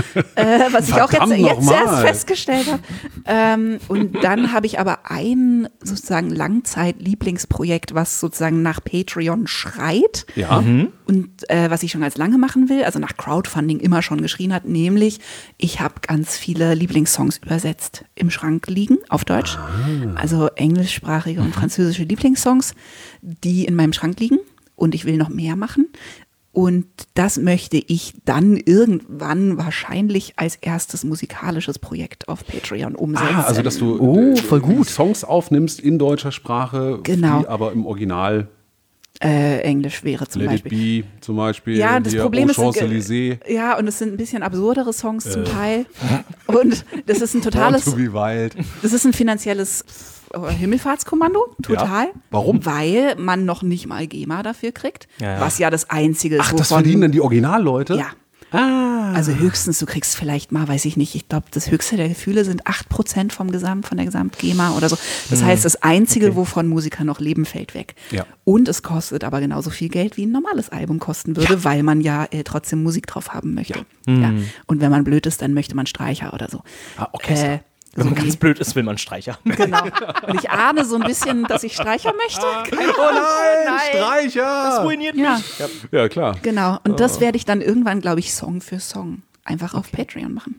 Was ich auch jetzt Verdammt erst nochmal. festgestellt habe. Und dann habe ich aber ein sozusagen Langzeit-Lieblingsprojekt, was sozusagen nach Patreon schreit. Ja. Und was ich schon ganz lange machen will, also nach Crowdfunding immer schon geschrien hat, nämlich ich habe ganz viele Lieblingssongs übersetzt im Schrank liegen, auf Deutsch. Also englischsprachige und französische Lieblingssongs, die in meinem Schrank liegen. Und ich will noch mehr machen. Und das möchte ich dann irgendwann wahrscheinlich als erstes musikalisches Projekt auf Patreon umsetzen. Also, dass du voll gut. Songs aufnimmst in deutscher Sprache, Genau. die aber im Original Englisch wäre zum Let Beispiel. It Be zum Beispiel. Ja, das hier Problem ist, Champs-Élysées. ja, und es sind ein bisschen absurdere Songs zum Teil. Und das ist ein totales, Born to be wild. das ist ein finanzielles Himmelfahrtskommando, total. Ja. Warum? Weil man noch nicht mal GEMA dafür kriegt, Ja, ja. was ja das Einzige ist, Ach, das verdienen dann die Originalleute? Ja. Also höchstens, du kriegst vielleicht mal, weiß ich nicht, ich glaube, das höchste der Gefühle sind 8% von der Gesamt-GEMA oder so. Das heißt, das Einzige, wovon Musiker noch leben, fällt weg. Ja. Und es kostet aber genauso viel Geld, wie ein normales Album kosten würde, weil man ja trotzdem Musik drauf haben möchte. Ja. Und wenn man blöd ist, dann möchte man Streicher oder so. Orchester. Wenn man so ganz blöd ist, will man Streicher. Genau. Und ich ahne so ein bisschen, dass ich Streicher möchte. Keine Oh Ahnung. nein, Streicher! Ruiniert Ja, Ja, klar. genau. Und das werde ich dann irgendwann, glaube ich, Song für Song einfach auf Patreon machen.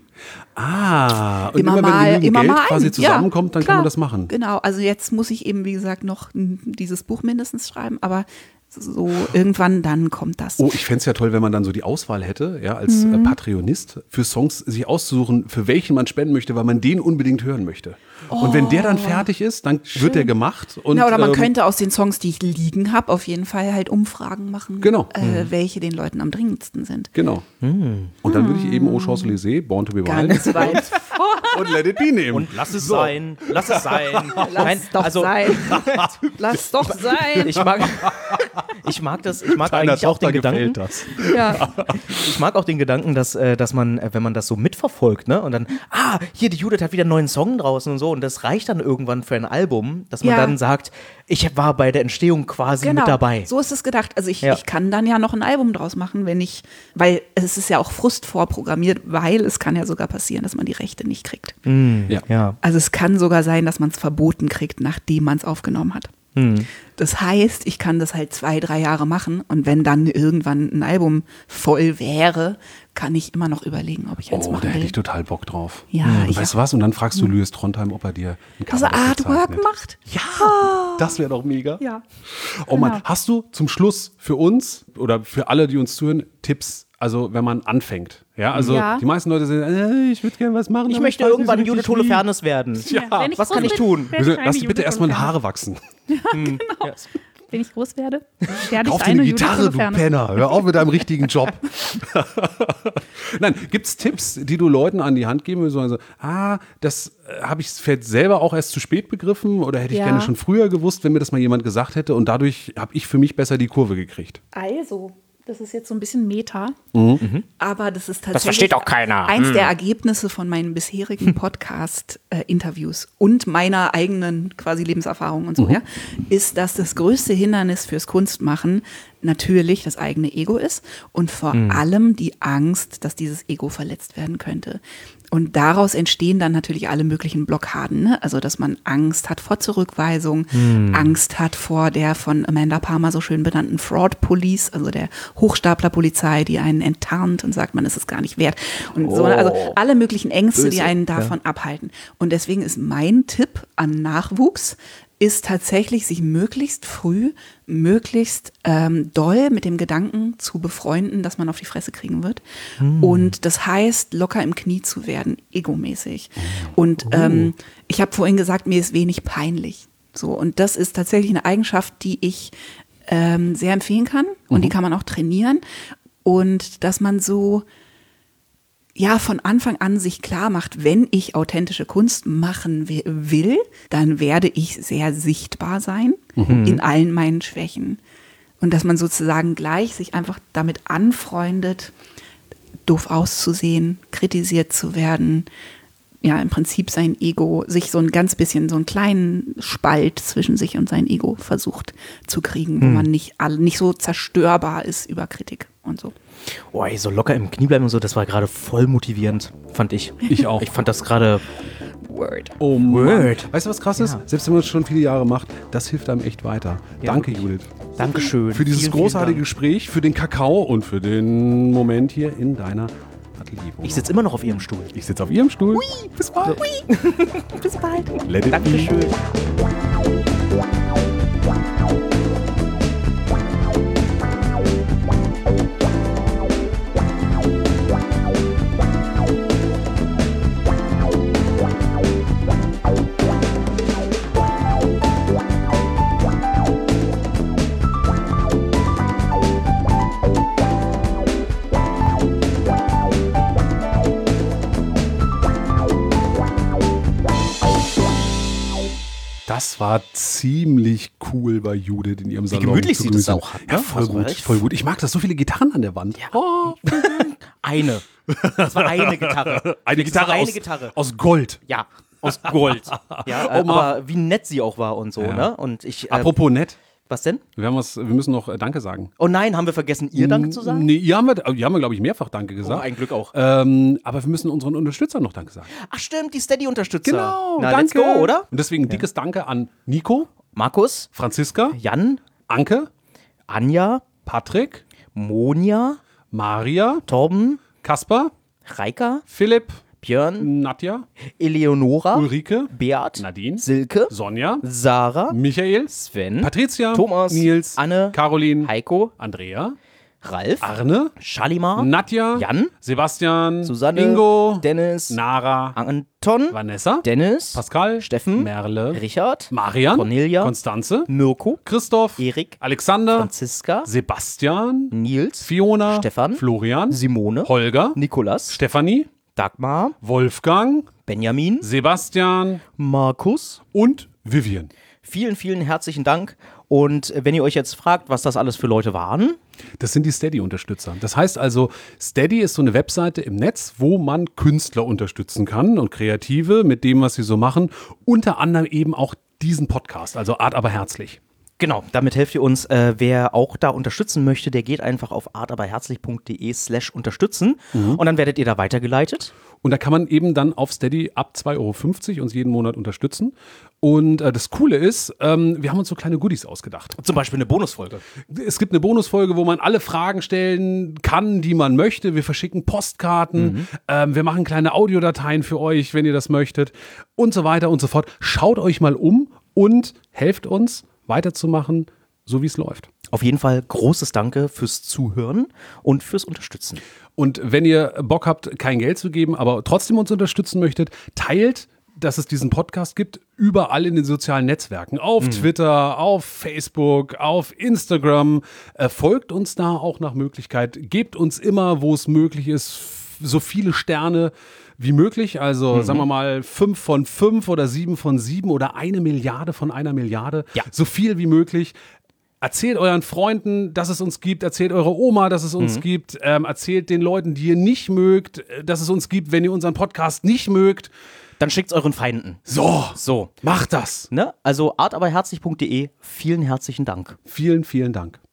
Und Immer wenn mal, genügend immer Geld mal quasi ein. zusammenkommt, dann kann klar. man das machen. Genau, also jetzt muss ich eben, wie gesagt, noch dieses Buch mindestens schreiben, aber so irgendwann, dann kommt das. Oh, ich fände es ja toll, wenn man dann so die Auswahl hätte, ja, als Patreonist, für Songs sich auszusuchen, für welchen man spenden möchte, weil man den unbedingt hören möchte. Und wenn der dann fertig ist, dann wird der gemacht. Und, oder man könnte aus den Songs, die ich liegen habe, auf jeden Fall halt Umfragen machen, Genau. Welche den Leuten am dringendsten sind. Genau. Und dann würde ich eben Aux Champs-Élysées, Born to be Wild Ganz weit und Let It Be nehmen. Und lass es sein. Lass es sein. Lass doch sein. Lass doch sein. Ich mag das. Ich mag Deiner eigentlich auch Tochter den Gedanken. gefällt das. Ja. Ich mag auch den Gedanken, dass man, wenn man das so mitverfolgt, ne, und dann, hier, die Judith hat wieder einen neuen Song draußen und so, und das reicht dann irgendwann für ein Album, dass man dann sagt, ich war bei der Entstehung quasi mit dabei. So ist es gedacht. Also ich Ja. kann dann ja noch ein Album draus machen, weil es ist ja auch Frust vorprogrammiert, weil es kann ja sogar passieren, dass man die Rechte nicht kriegt. Ja. Also es kann sogar sein, dass man es verboten kriegt, nachdem man es aufgenommen hat. Das heißt, ich kann das halt 2-3 Jahre machen und wenn dann irgendwann ein Album voll wäre, kann ich immer noch überlegen, ob ich eins Oh, da machen hätte will. ich total Bock drauf. Ja, Und ich weißt du was? Und dann fragst du Louis Trondheim, ob er dir ein Dass er Cover dafür Artwork zeichnet. macht? Ja, das wäre doch mega. Ja. Oh Mann, hast du zum Schluss für uns oder für alle, die uns zuhören, Tipps, also wenn man anfängt? Ja, also Ja. die meisten Leute sagen, ich würde gerne was machen. Ich aber möchte weiß nicht irgendwann so Judith richtig wie. Holofernes werden. Wenn ich was groß kann ich bin, tun? werde ich Lass dir eine bitte erstmal die Judith Haare wachsen. Holofernes. Wenn ich groß werde, werde Kauf ich dir eine eine Judith Gitarre, du Holofernes. Penner. Hör auf mit deinem richtigen Job. Nein, gibt es Tipps, die du Leuten an die Hand geben willst? Also, das habe ich vielleicht selber auch erst zu spät begriffen oder hätte ich Ja. gerne schon früher gewusst, wenn mir das mal jemand gesagt hätte und dadurch habe ich für mich besser die Kurve gekriegt. Also, das ist jetzt so ein bisschen Meta. Aber das ist tatsächlich Das versteht auch keiner. eins der Ergebnisse von meinen bisherigen Podcast-Interviews und meiner eigenen quasi Lebenserfahrung und so, ja, ist, dass das größte Hindernis fürs Kunstmachen natürlich das eigene Ego ist und vor allem die Angst, dass dieses Ego verletzt werden könnte. Und daraus entstehen dann natürlich alle möglichen Blockaden. Ne? Also, dass man Angst hat vor Zurückweisung, Angst hat vor der von Amanda Palmer so schön benannten Fraud Police, also der Hochstaplerpolizei, die einen enttarnt und sagt, man ist es gar nicht wert. Und so, also alle möglichen Ängste, die einen davon abhalten. Und deswegen ist mein Tipp an Nachwuchs, ist tatsächlich, sich möglichst früh, möglichst doll mit dem Gedanken zu befreunden, dass man auf die Fresse kriegen wird. Und das heißt, locker im Knie zu werden, egomäßig. Und ich habe vorhin gesagt, mir ist wenig peinlich. So, und das ist tatsächlich eine Eigenschaft, die ich sehr empfehlen kann. Und die kann man auch trainieren. Und dass man so von Anfang an sich klar macht, wenn ich authentische Kunst machen will, dann werde ich sehr sichtbar sein in allen meinen Schwächen. Und dass man sozusagen gleich sich einfach damit anfreundet, doof auszusehen, kritisiert zu werden, ja, im Prinzip sein Ego, sich so ein ganz bisschen, so einen kleinen Spalt zwischen sich und sein Ego versucht zu kriegen, wo man nicht so zerstörbar ist über Kritik und so. Oh, ey, so locker im Knie bleiben und so, das war gerade voll motivierend, fand ich. Ich auch. Ich fand das gerade. Word. Oh Mann. Word. Weißt du, was krass ist? Selbst wenn man es schon viele Jahre macht, das hilft einem echt weiter. Ja, Danke, wirklich. Judith. Dankeschön. Für dieses Vielen, großartige vielen Gespräch, für den Kakao und für den Moment hier in deiner Atelier. Dank. Ich sitze immer noch auf ihrem Stuhl. Ich sitze auf ihrem Stuhl. Bis bald. Bis bald. Let it be. Dankeschön. Das war ziemlich cool bei Judith in ihrem Salon. gemütlich zu sie das genießen. auch hat, ne? Ja, voll Also gut, echt. voll gut. Ich mag das, so viele Gitarren an der Wand. Oh, Eine. Das war eine Gitarre. eine Das war Gitarre, eine aus, Gitarre. aus Gold. Ja, aus Gold. Ja, Oh, Mann. aber wie nett sie auch war und so, Ja. ne? Und ich. Apropos nett, Was denn? wir müssen noch Danke sagen. Oh nein, haben wir vergessen, ihr Danke zu sagen? Nee, hier haben wir, glaube ich, mehrfach Danke Oh, gesagt. ein Glück auch. Aber wir müssen unseren Unterstützern noch Danke sagen. Ach stimmt, die Steady-Unterstützer. Genau, Na, danke. let's go, oder? Und deswegen dickes Danke an Nico, Markus, Franziska, Jan, Anke, Anja, Patrick, Monja, Maria, Torben, Kaspar, Reika, Philipp, Björn, Nadja, Eleonora, Ulrike, Beat, Nadine, Silke, Sonja, Sarah, Michael, Sven, Patricia, Thomas, Nils, Anne, Caroline, Heiko, Andrea, Ralf, Arne, Shalimar, Nadja, Jan, Sebastian, Susanne, Ingo, Dennis, Nara, Anton, Vanessa, Dennis, Pascal, Steffen, Merle, Richard, Marian, Cornelia, Konstanze, Mirko, Christoph, Erik, Alexander, Franziska, Sebastian, Nils, Fiona, Stefan, Florian, Simone, Holger, Nikolas, Stefanie, Dagmar, Wolfgang, Benjamin, Sebastian Markus. und Vivian. Vielen, vielen herzlichen Dank. Und wenn ihr euch jetzt fragt, was das alles für Leute waren, Das sind die Steady-Unterstützer. Das heißt also, Steady ist so eine Webseite im Netz, wo man Künstler unterstützen kann und Kreative mit dem, was sie so machen. Unter anderem eben auch diesen Podcast, also Art aber herzlich. genau, damit helft ihr uns. Wer auch da unterstützen möchte, der geht einfach auf artaberherzlich.de/unterstützen und dann werdet ihr da weitergeleitet. Und da kann man eben dann auf Steady ab 2,50 € uns jeden Monat unterstützen. Und das Coole ist, wir haben uns so kleine Goodies ausgedacht. Zum Beispiel eine Bonusfolge. Es gibt eine Bonusfolge, wo man alle Fragen stellen kann, die man möchte. Wir verschicken Postkarten, wir machen kleine Audiodateien für euch, wenn ihr das möchtet und so weiter und so fort. Schaut euch mal um und helft uns weiterzumachen, so wie es läuft. Auf jeden Fall großes Danke fürs Zuhören und fürs Unterstützen. Und wenn ihr Bock habt, kein Geld zu geben, aber trotzdem uns unterstützen möchtet, teilt, dass es diesen Podcast gibt, überall in den sozialen Netzwerken. Auf Twitter, auf Facebook, auf Instagram. Folgt uns da auch nach Möglichkeit. Gebt uns immer, wo es möglich ist, so viele Sterne wie möglich. Also sagen wir mal 5 von 5 oder 7 von 7 oder 1 Milliarde von 1 Milliarde. Ja. So viel wie möglich. Erzählt euren Freunden, dass es uns gibt. Erzählt eurer Oma, dass es uns gibt. Erzählt den Leuten, die ihr nicht mögt, dass es uns gibt, wenn ihr unseren Podcast nicht mögt. Dann schickt's euren Feinden. So, macht das. Ne? Also artaberherzlich.de, vielen herzlichen Dank. Vielen, vielen Dank.